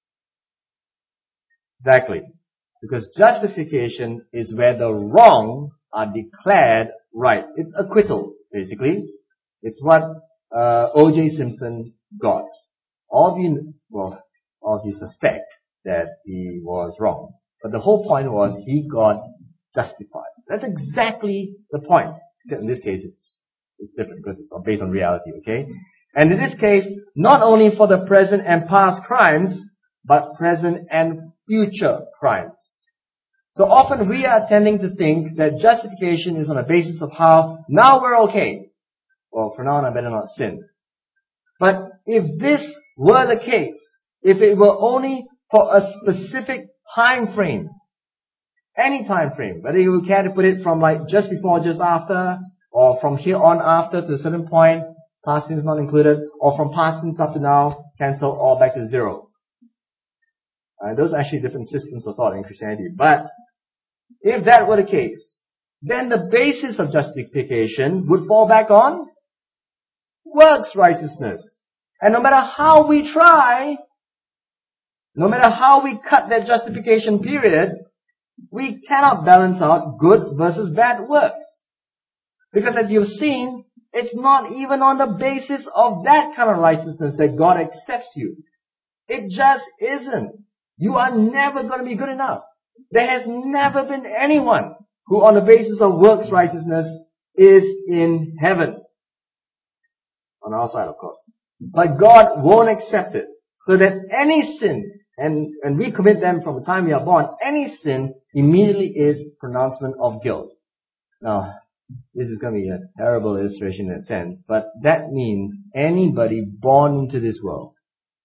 exactly. Because justification is where the wrong are declared right. It's acquittal, basically. It's what O.J. Simpson got. All of you suspect that he was wrong. But the whole point was he got justified. That's exactly the point. In this case, it's different because it's based on reality, okay? And in this case, not only for the present and past crimes, but present and future crimes. So often we are tending to think that justification is on the basis of how now we're okay. Well, for now on I better not sin. But if this were the case, if it were only for a specific time frame, any time frame, whether you care to put it from like just before, just after, or from here on after to a certain point, past tense not included, or from past tense up to now, cancel all back to zero. Those are actually different systems of thought in Christianity. But if that were the case, then the basis of justification would fall back on works righteousness. And no matter how we try, no matter how we cut that justification period, we cannot balance out good versus bad works. Because as you've seen, it's not even on the basis of that kind of righteousness that God accepts you. It just isn't. You are never going to be good enough. There has never been anyone who on the basis of works righteousness is in heaven. On our side, of course. But God won't accept it. So that any sin, and we commit them from the time we are born, any sin immediately is pronouncement of guilt. Now, this is going to be a terrible illustration in that sense, but that means anybody born into this world,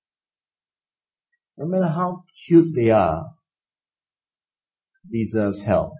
no matter how cute they are, deserves hell.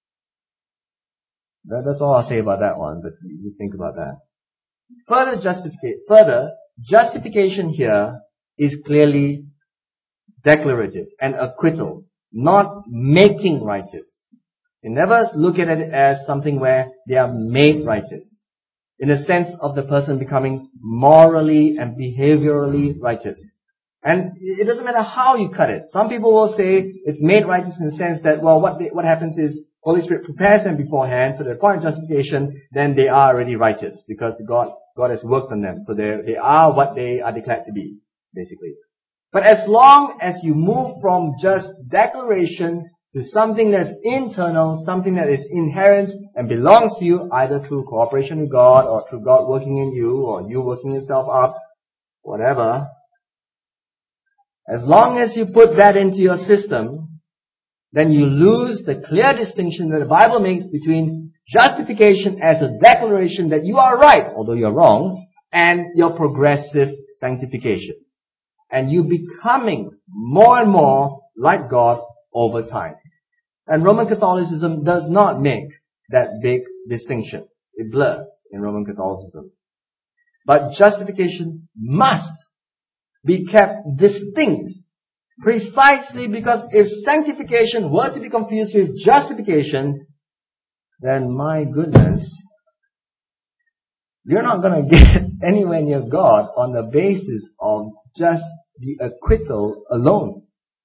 That's all I'll say about that one, but just think about that. Further, justification here is clearly declarative and acquittal, not making righteous. You never look at it as something where they are made righteous, in the sense of the person becoming morally and behaviorally righteous. And it doesn't matter how you cut it. Some people will say it's made righteous in the sense that, well, what happens is Holy Spirit prepares them beforehand, so at the point of justification, then they are already righteous because God has worked on them. So they are what they are declared to be, basically. But as long as you move from just declaration to something that's internal, something that is inherent and belongs to you, either through cooperation with God or through God working in you or you working yourself up, whatever, as long as you put that into your system, then you lose the clear distinction that the Bible makes between justification as a declaration that you are right, although you're wrong, and your progressive sanctification. And you becoming more and more like God over time. And Roman Catholicism does not make that big distinction. It blurs in Roman Catholicism. But justification must be kept distinct, precisely because if sanctification were to be confused with justification, then my goodness, you're not going to get anywhere near God on the basis of just the acquittal alone.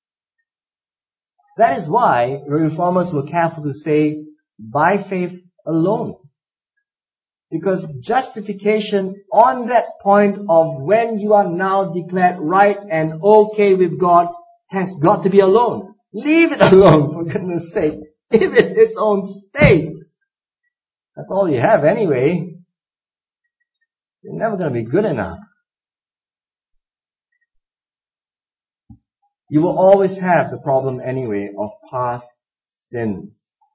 That is why the Reformers were careful to say, by faith alone. Because justification on that point of when you are now declared right and okay with God has got to be alone. Leave it alone, for goodness sake. Give it its own space. That's all you have anyway. You're never going to be good enough. You will always have the problem anyway of past sins.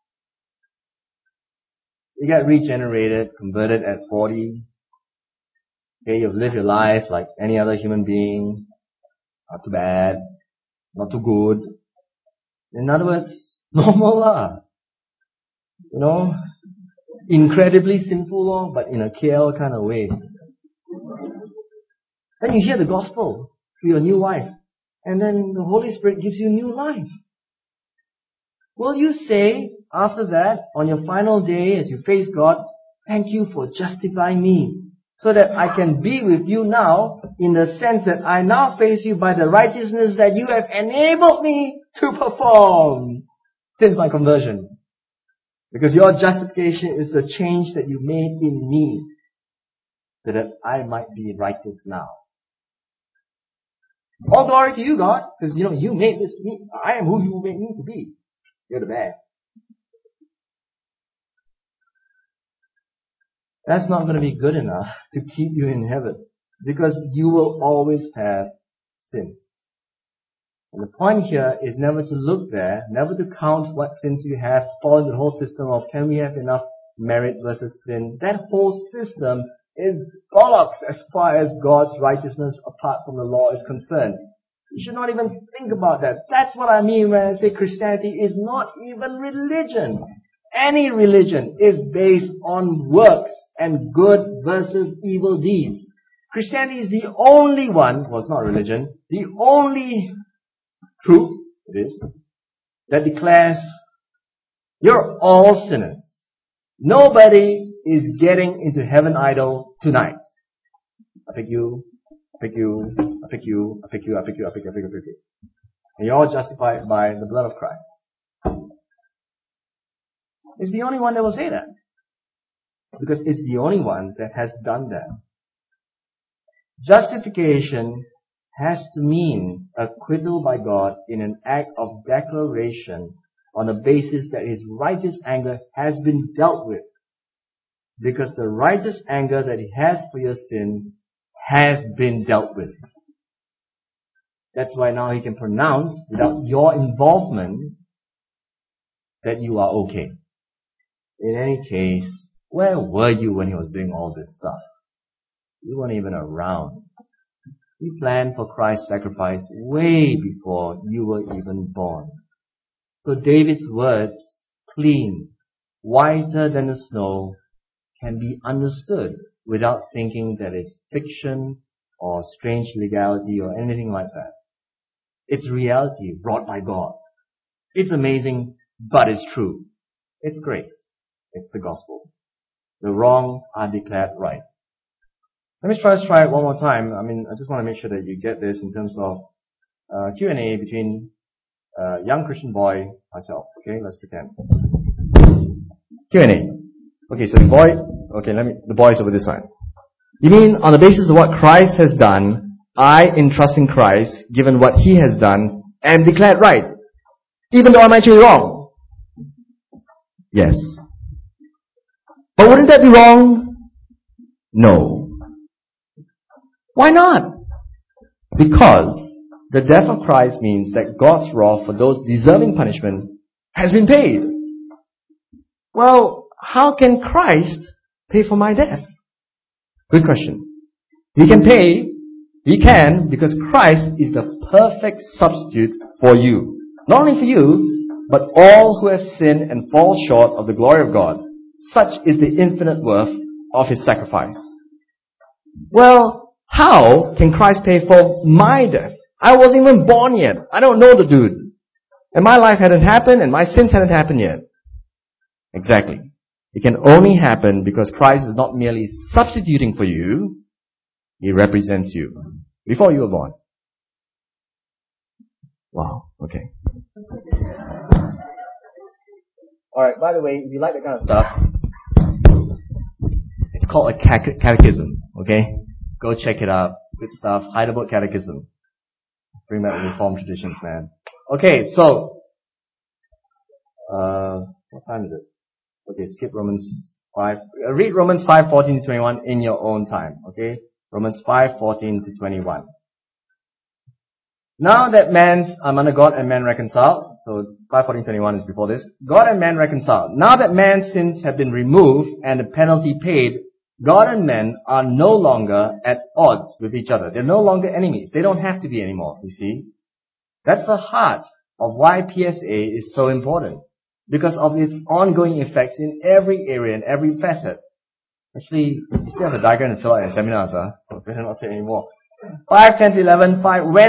You get regenerated, converted at 40. Okay, you've lived your life like any other human being. Not too bad. Not too good. In other words, normal lah. You know, incredibly sinful, but in a KL kind of way. Then you hear the gospel to your new wife. And then the Holy Spirit gives you new life. Will you say, after that, on your final day, as you face God, thank you for justifying me, so that I can be with you now, in the sense that I now face you by the righteousness that you have enabled me to perform since my conversion. Because your justification is the change that you made in me, so that I might be righteous now. All glory to you, God, because you made this me. I am who you made me to be. You're the bad. That's not going to be good enough to keep you in heaven, because you will always have sin. And the point here is never to look there, never to count what sins you have, fall into the whole system of can we have enough merit versus sin. That whole system is bollocks as far as God's righteousness apart from the law is concerned. You should not even think about that. That's what I mean when I say Christianity is not even religion. Any religion is based on works and good versus evil deeds. Christianity is the only one, well, it's not religion, the only truth, it is, that declares you're all sinners. Nobody is getting into heaven idle tonight. I pick you, I pick you, I pick you, I pick you, I pick you, I pick you, I pick you, I pick you. And you're all justified by the blood of Christ. It's the only one that will say that. Because it's the only one that has done that. Justification has to mean acquittal by God in an act of declaration on the basis that His righteous anger has been dealt with. Because the righteous anger that He has for your sin has been dealt with. That's why now He can pronounce, without your involvement, that you are okay. In any case, where were you when He was doing all this stuff? You weren't even around. He planned for Christ's sacrifice way before you were even born. So David's words, clean, whiter than the snow, can be understood without thinking that it's fiction or strange legality or anything like that. It's reality brought by God. It's amazing, but it's true. It's grace. It's the gospel. The wrong are declared right. Let me try it one more time. I just want to make sure that you get this in terms of Q&A between young Christian boy, myself. Okay, let's pretend. Q&A. Okay, so the boy is over this side. You mean on the basis of what Christ has done, I, in trusting Christ, given what He has done, am declared right, even though I'm actually wrong? Yes. But wouldn't that be wrong? No. Why not? Because the death of Christ means that God's wrath for those deserving punishment has been paid. Well, how can Christ pay for my death? Good question. He can pay. He can, because Christ is the perfect substitute for you. Not only for you, but all who have sinned and fall short of the glory of God. Such is the infinite worth of His sacrifice. Well, how can Christ pay for my death? I wasn't even born yet. I don't know the dude. And my life hadn't happened and my sins hadn't happened yet. Exactly. It can only happen because Christ is not merely substituting for you, He represents you before you were born. Wow, okay. Alright, by the way, if you like that kind of stuff, it's called a catechism, okay? Go check it out. Good stuff. Heidelberg Catechism. Bring back the Reformed traditions, man. Okay, so, what time is it? Okay, skip Romans 5. Read Romans 5:14 to 21 in your own time, okay? Romans 5:14 to 21. Now that under God and man reconciled, so 5:14-21 is before this. God and man reconciled. Now that man's sins have been removed and the penalty paid, God and men are no longer at odds with each other. They're no longer enemies. They don't have to be anymore, you see. That's the heart of why PSA is so important. Because of its ongoing effects in every area and every facet. Actually, you still have a diagram to fill out in seminars, huh? I better not say anymore. 5:10-11,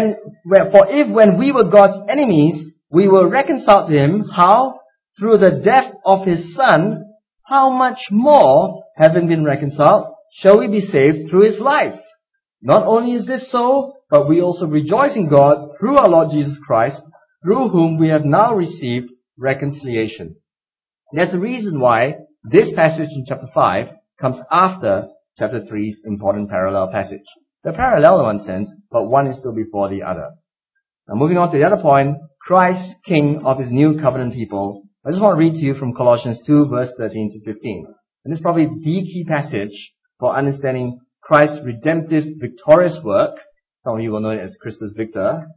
for if when we were God's enemies, we were reconciled to Him, how? Through the death of His Son, how much more, having been reconciled, shall we be saved through His life? Not only is this so, but we also rejoice in God through our Lord Jesus Christ, through whom we have now received reconciliation. There's a reason why this passage in chapter 5 comes after chapter 3's important parallel passage. They're parallel in one sense, but one is still before the other. Now moving on to the other point, Christ, King of His new covenant people. I just want to read to you from Colossians 2 verse 13 to 15. And this is probably the key passage for understanding Christ's redemptive, victorious work. Some of you will know it as Christus Victor.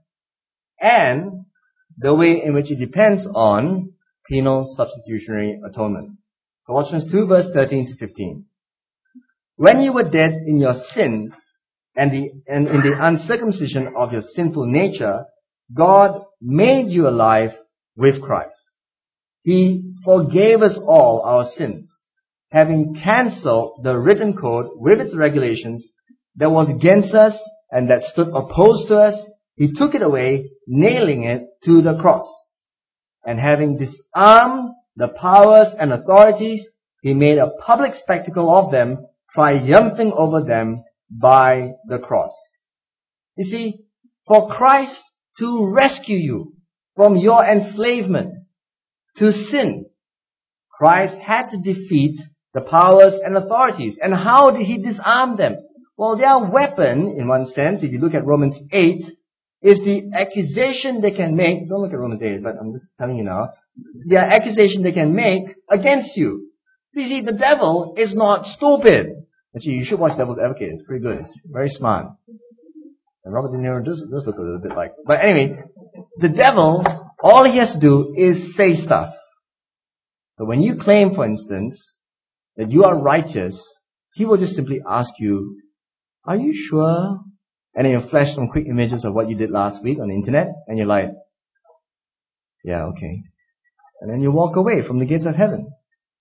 And the way in which it depends on penal substitutionary atonement. Colossians 2 verse 13 to 15. When you were dead in your sins and in the uncircumcision of your sinful nature, God made you alive with Christ. He forgave us all our sins, having cancelled the written code with its regulations that was against us and that stood opposed to us. He took it away, nailing it to the cross. And having disarmed the powers and authorities, He made a public spectacle of them, triumphing over them by the cross. You see, for Christ to rescue you from your enslavement to sin, Christ had to defeat the powers and authorities. And how did He disarm them? Well, their weapon, in one sense, if you look at Romans 8, is the accusation they can make. Don't look at Romans 8, but I'm just telling you now. The accusation they can make against you. So you see, the devil is not stupid. Actually, you should watch Devil's Advocate. It's pretty good. It's very smart. And Robert De Niro does look a little bit like. But anyway, the devil, all he has to do is say stuff. So when you claim, for instance, that you are righteous, he will just simply ask you, are you sure? And then you'll flash some quick images of what you did last week on the internet, and you're like, yeah, okay. And then you walk away from the gates of heaven.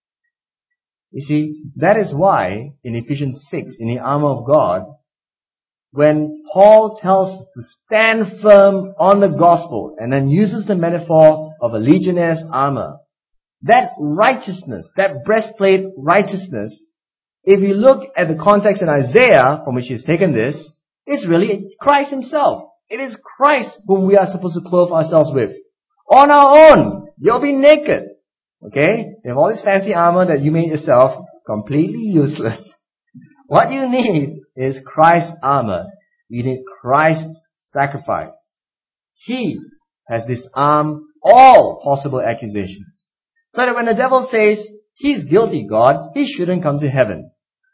You see, that is why in Ephesians 6, in the armor of God, when Paul tells us to stand firm on the gospel and then uses the metaphor of a legionnaire's armor, that righteousness, that breastplate righteousness, if you look at the context in Isaiah from which he's taken this, it's really Christ Himself. It is Christ whom we are supposed to clothe ourselves with. On our own, you'll be naked. Okay? You have all this fancy armor that you made yourself, completely useless. What you need is Christ's armor. You need Christ's sacrifice. He has disarmed all possible accusations. So that when the devil says, he's guilty, God, he shouldn't come to heaven.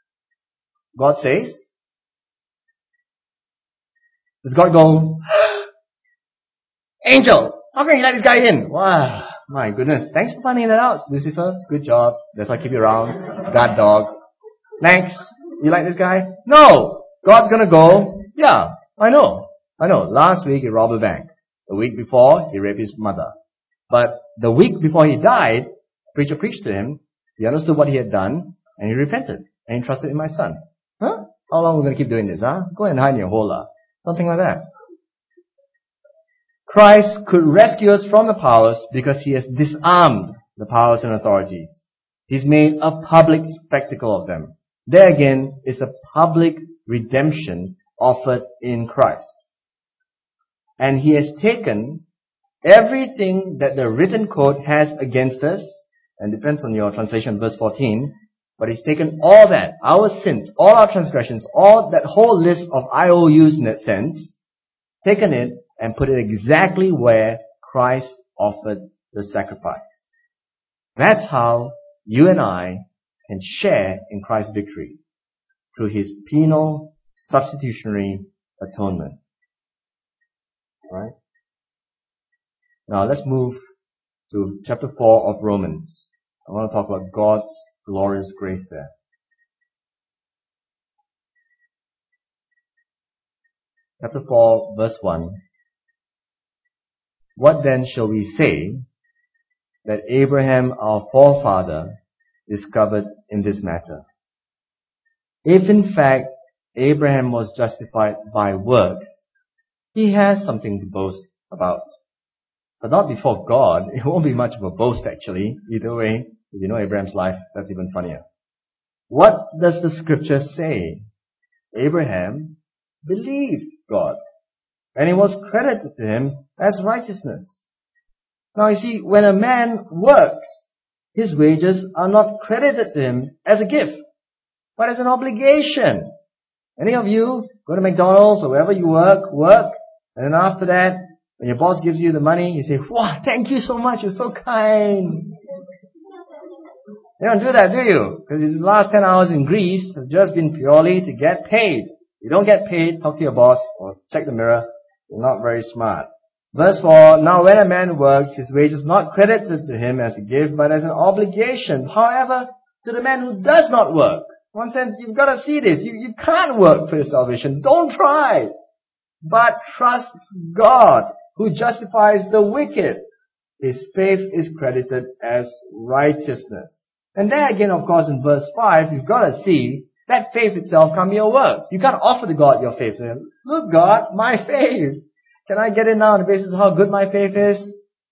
God says, does God go, angel, how can you let this guy in? Wow, my goodness. Thanks for finding that out, Lucifer. Good job. That's why I keep you around. God dog. Thanks. You like this guy? No. God's gonna go, yeah, I know. Last week he robbed a bank. The week before, he raped his mother. But the week before he died, preacher preached to him. He understood what he had done, and he repented. And he trusted in my son. Huh? How long are we going to keep doing this, huh? Go and hide in your hole, something like that. Christ could rescue us from the powers because He has disarmed the powers and authorities. He's made a public spectacle of them. There again is a public redemption offered in Christ. And He has taken everything that the written code has against us, and depends on your translation, verse 14, but He's taken all that, our sins, all our transgressions, all that whole list of IOUs in that sense, taken it and put it exactly where Christ offered the sacrifice. That's how you and I can share in Christ's victory, through His penal substitutionary atonement. Alright? Now let's move to chapter 4 of Romans. I want to talk about God's glorious grace there. Chapter 4, verse 1. What then shall we say that Abraham our forefather discovered in this matter? If in fact Abraham was justified by works, he has something to boast about. But not before God. It won't be much of a boast actually. Either way, if you know Abraham's life, that's even funnier. What does the scripture say? Abraham believed God, and it was credited to him as righteousness. Now you see, when a man works, his wages are not credited to him as a gift, but as an obligation. Any of you go to McDonald's or wherever you work, and then after that, when your boss gives you the money, you say, "Wow, thank you so much, you're so kind." You don't do that, do you? Because the last 10 hours in Greece have just been purely to get paid. You don't get paid, talk to your boss or check the mirror. You're not very smart. Verse 4, now when a man works, his wage is not credited to him as a gift, but as an obligation. However, to the man who does not work. In one sense, you've got to see this. You can't work for your salvation. Don't try. But trust God, who justifies the wicked. His faith is credited as righteousness. And there again, of course, in verse 5, you've got to see that faith itself can't be a work. You can't offer to God your faith. Say, look, God, my faith. Can I get it now on the basis of how good my faith is?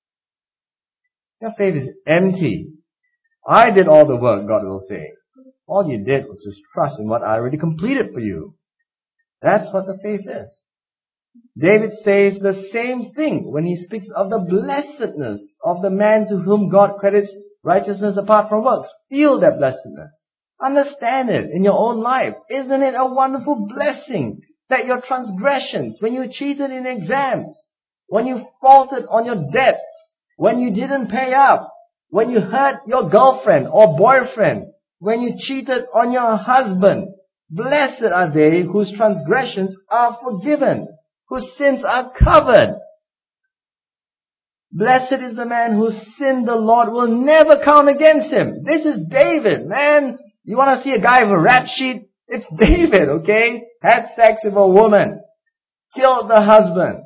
Your faith is empty. I did all the work, God will say. All you did was just trust in what I already completed for you. That's what the faith is. David says the same thing when he speaks of the blessedness of the man to whom God credits righteousness apart from works. Feel that blessedness. Understand it in your own life. Isn't it a wonderful blessing that your transgressions, when you cheated in exams, when you faulted on your debts, when you didn't pay up, when you hurt your girlfriend or boyfriend, when you cheated on your husband, blessed are they whose transgressions are forgiven, whose sins are covered. Blessed is the man whose sin the Lord will never count against him. This is David, man. You want to see a guy with a rap sheet? It's David, okay? Had sex with a woman. Killed the husband.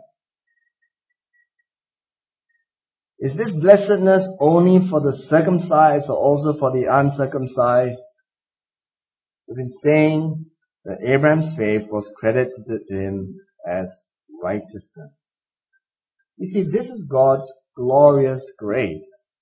Is this blessedness only for the circumcised or also for the uncircumcised? We've been saying that Abraham's faith was credited to him as righteousness. You see, this is God's glorious grace.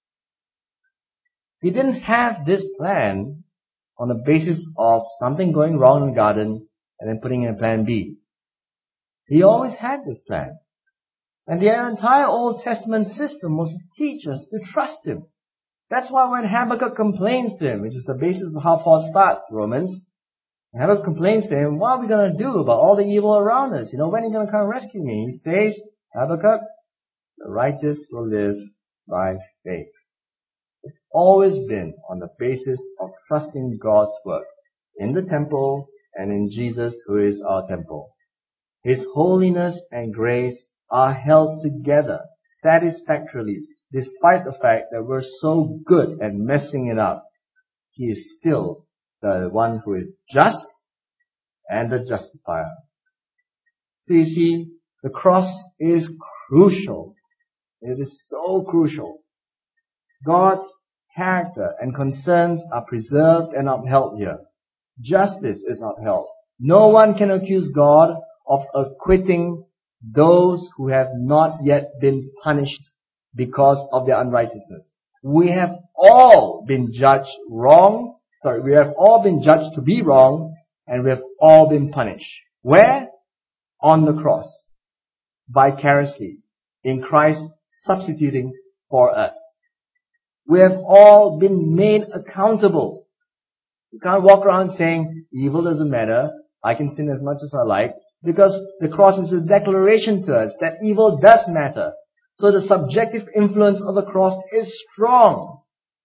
He didn't have this plan on the basis of something going wrong in the garden and then putting in a plan B. He always had this plan. And the entire Old Testament system was to teach us to trust Him. That's why when Habakkuk complains to him, which is the basis of how Paul starts Romans, Habakkuk complains to him, what are we going to do about all the evil around us? When are you going to come rescue me? He says, Habakkuk, the righteous will live by faith. It's always been on the basis of trusting God's work in the temple and in Jesus, who is our temple. His holiness and grace are held together satisfactorily, despite the fact that we're so good at messing it up. He is still the one who is just and the justifier. So you see, the cross is crucial. It is so crucial. God's character and concerns are preserved and upheld here. Justice is upheld. No one can accuse God of acquitting those who have not yet been punished because of their unrighteousness. we have all been judged wrong. We have all been judged to be wrong, and we have all been punished. Where? On the cross. Vicariously. In Christ substituting for us. We have all been made accountable. You can't walk around saying, evil doesn't matter, I can sin as much as I like, because the cross is a declaration to us that evil does matter. So the subjective influence of the cross is strong.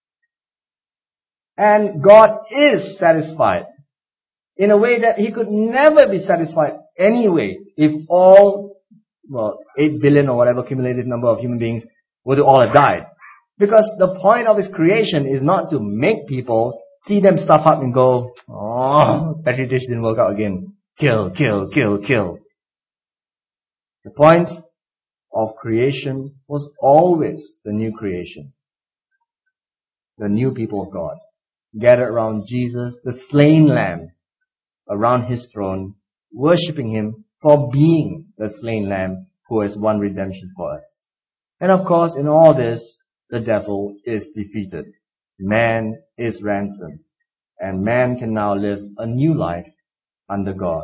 And God is satisfied in a way that He could never be satisfied anyway if all, 8 billion or whatever cumulative number of human beings were to all have died. Because the point of His creation is not to make people see them stuff up and go, oh, petri dish didn't work out again. Kill, kill, kill, kill. The point of creation was always the new creation. The new people of God. Gathered around Jesus, the slain Lamb, around His throne, worshipping Him for being the slain Lamb who has won redemption for us. And of course, in all this, the devil is defeated. Man is ransomed. And man can now live a new life under God.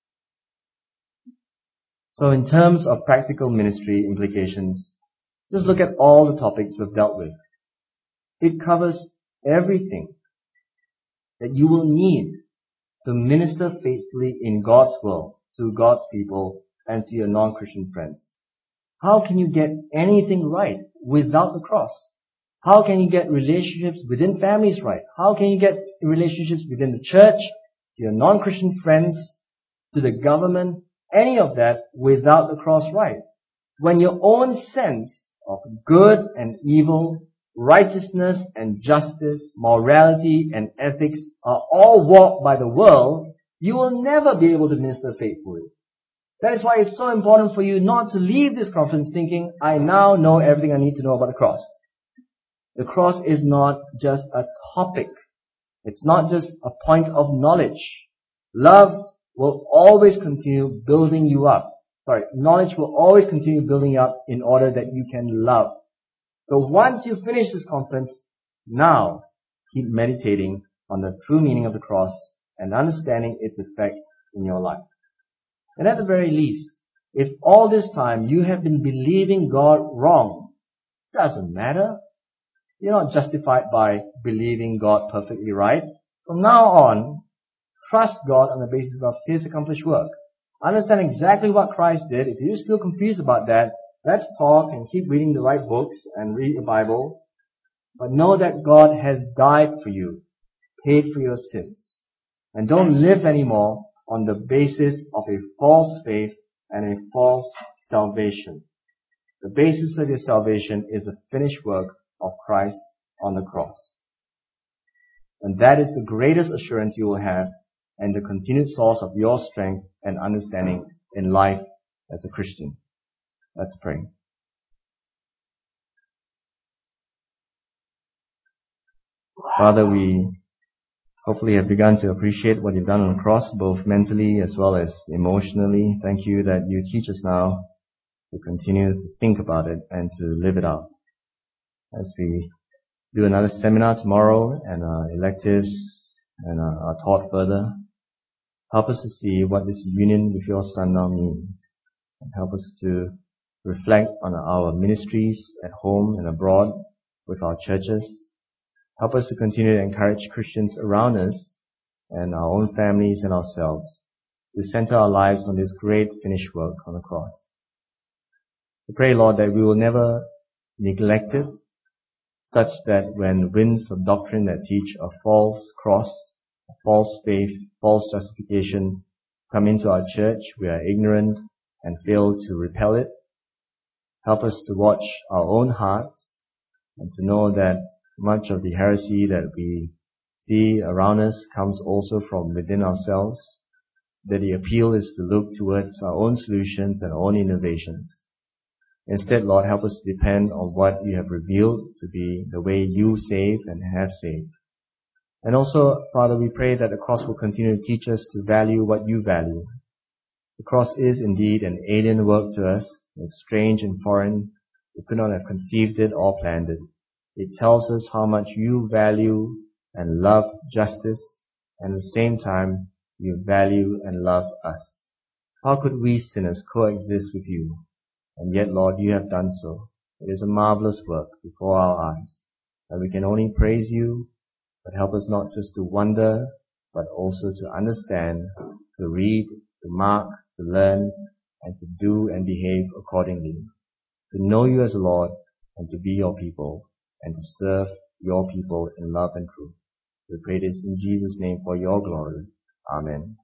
So in terms of practical ministry implications, just look at all the topics we've dealt with. It covers everything that you will need to minister faithfully in God's will to God's people and to your non-Christian friends. How can you get anything right without the cross? How can you get relationships within families right? How can you get relationships within the church, to your non-Christian friends, to the government, any of that without the cross right? When your own sense of good and evil, righteousness and justice, morality and ethics are all walked by the world, you will never be able to minister faithfully. That is why it's so important for you not to leave this conference thinking, I now know everything I need to know about the cross. The cross is not just a topic. It's not just a point of knowledge. Love will always continue building you up. Knowledge will always continue building you up in order that you can love. So once you finish this conference, now keep meditating on the true meaning of the cross and understanding its effects in your life. And at the very least, if all this time you have been believing God wrong, it doesn't matter. You're not justified by believing God perfectly right. From now on, trust God on the basis of His accomplished work. Understand exactly what Christ did. If you're still confused about that, let's talk and keep reading the right books and read the Bible. But know that God has died for you, paid for your sins. And don't live anymore on the basis of a false faith and a false salvation. The basis of your salvation is the finished work of Christ on the cross. And that is the greatest assurance you will have and the continued source of your strength and understanding in life as a Christian. Let's pray. Father, we hopefully have begun to appreciate what you've done on the cross, both mentally as well as emotionally. Thank you that you teach us now to continue to think about it and to live it out. As we do another seminar tomorrow and our electives and are taught further, help us to see what this union with your Son now means. And help us to reflect on our ministries at home and abroad with our churches. Help us to continue to encourage Christians around us and our own families and ourselves to center our lives on this great finished work on the cross. We pray, Lord, that we will never neglect it, such that when winds of doctrine that teach a false cross, a false faith, false justification come into our church, we are ignorant and fail to repel it. Help us to watch our own hearts and to know that much of the heresy that we see around us comes also from within ourselves, that the appeal is to look towards our own solutions and our own innovations. Instead, Lord, help us to depend on what you have revealed to be the way you save and have saved. And also, Father, we pray that the cross will continue to teach us to value what you value. The cross is indeed an alien work to us. It's strange and foreign. We could not have conceived it or planned it. It tells us how much you value and love justice, and at the same time, you value and love us. How could we sinners coexist with you? And yet, Lord, you have done so. It is a marvelous work before our eyes. And we can only praise you, but help us not just to wonder, but also to understand, to read, to mark, to learn, and to do and behave accordingly. To know you as Lord, and to be your people, and to serve your people in love and truth. We pray this in Jesus' name for your glory. Amen.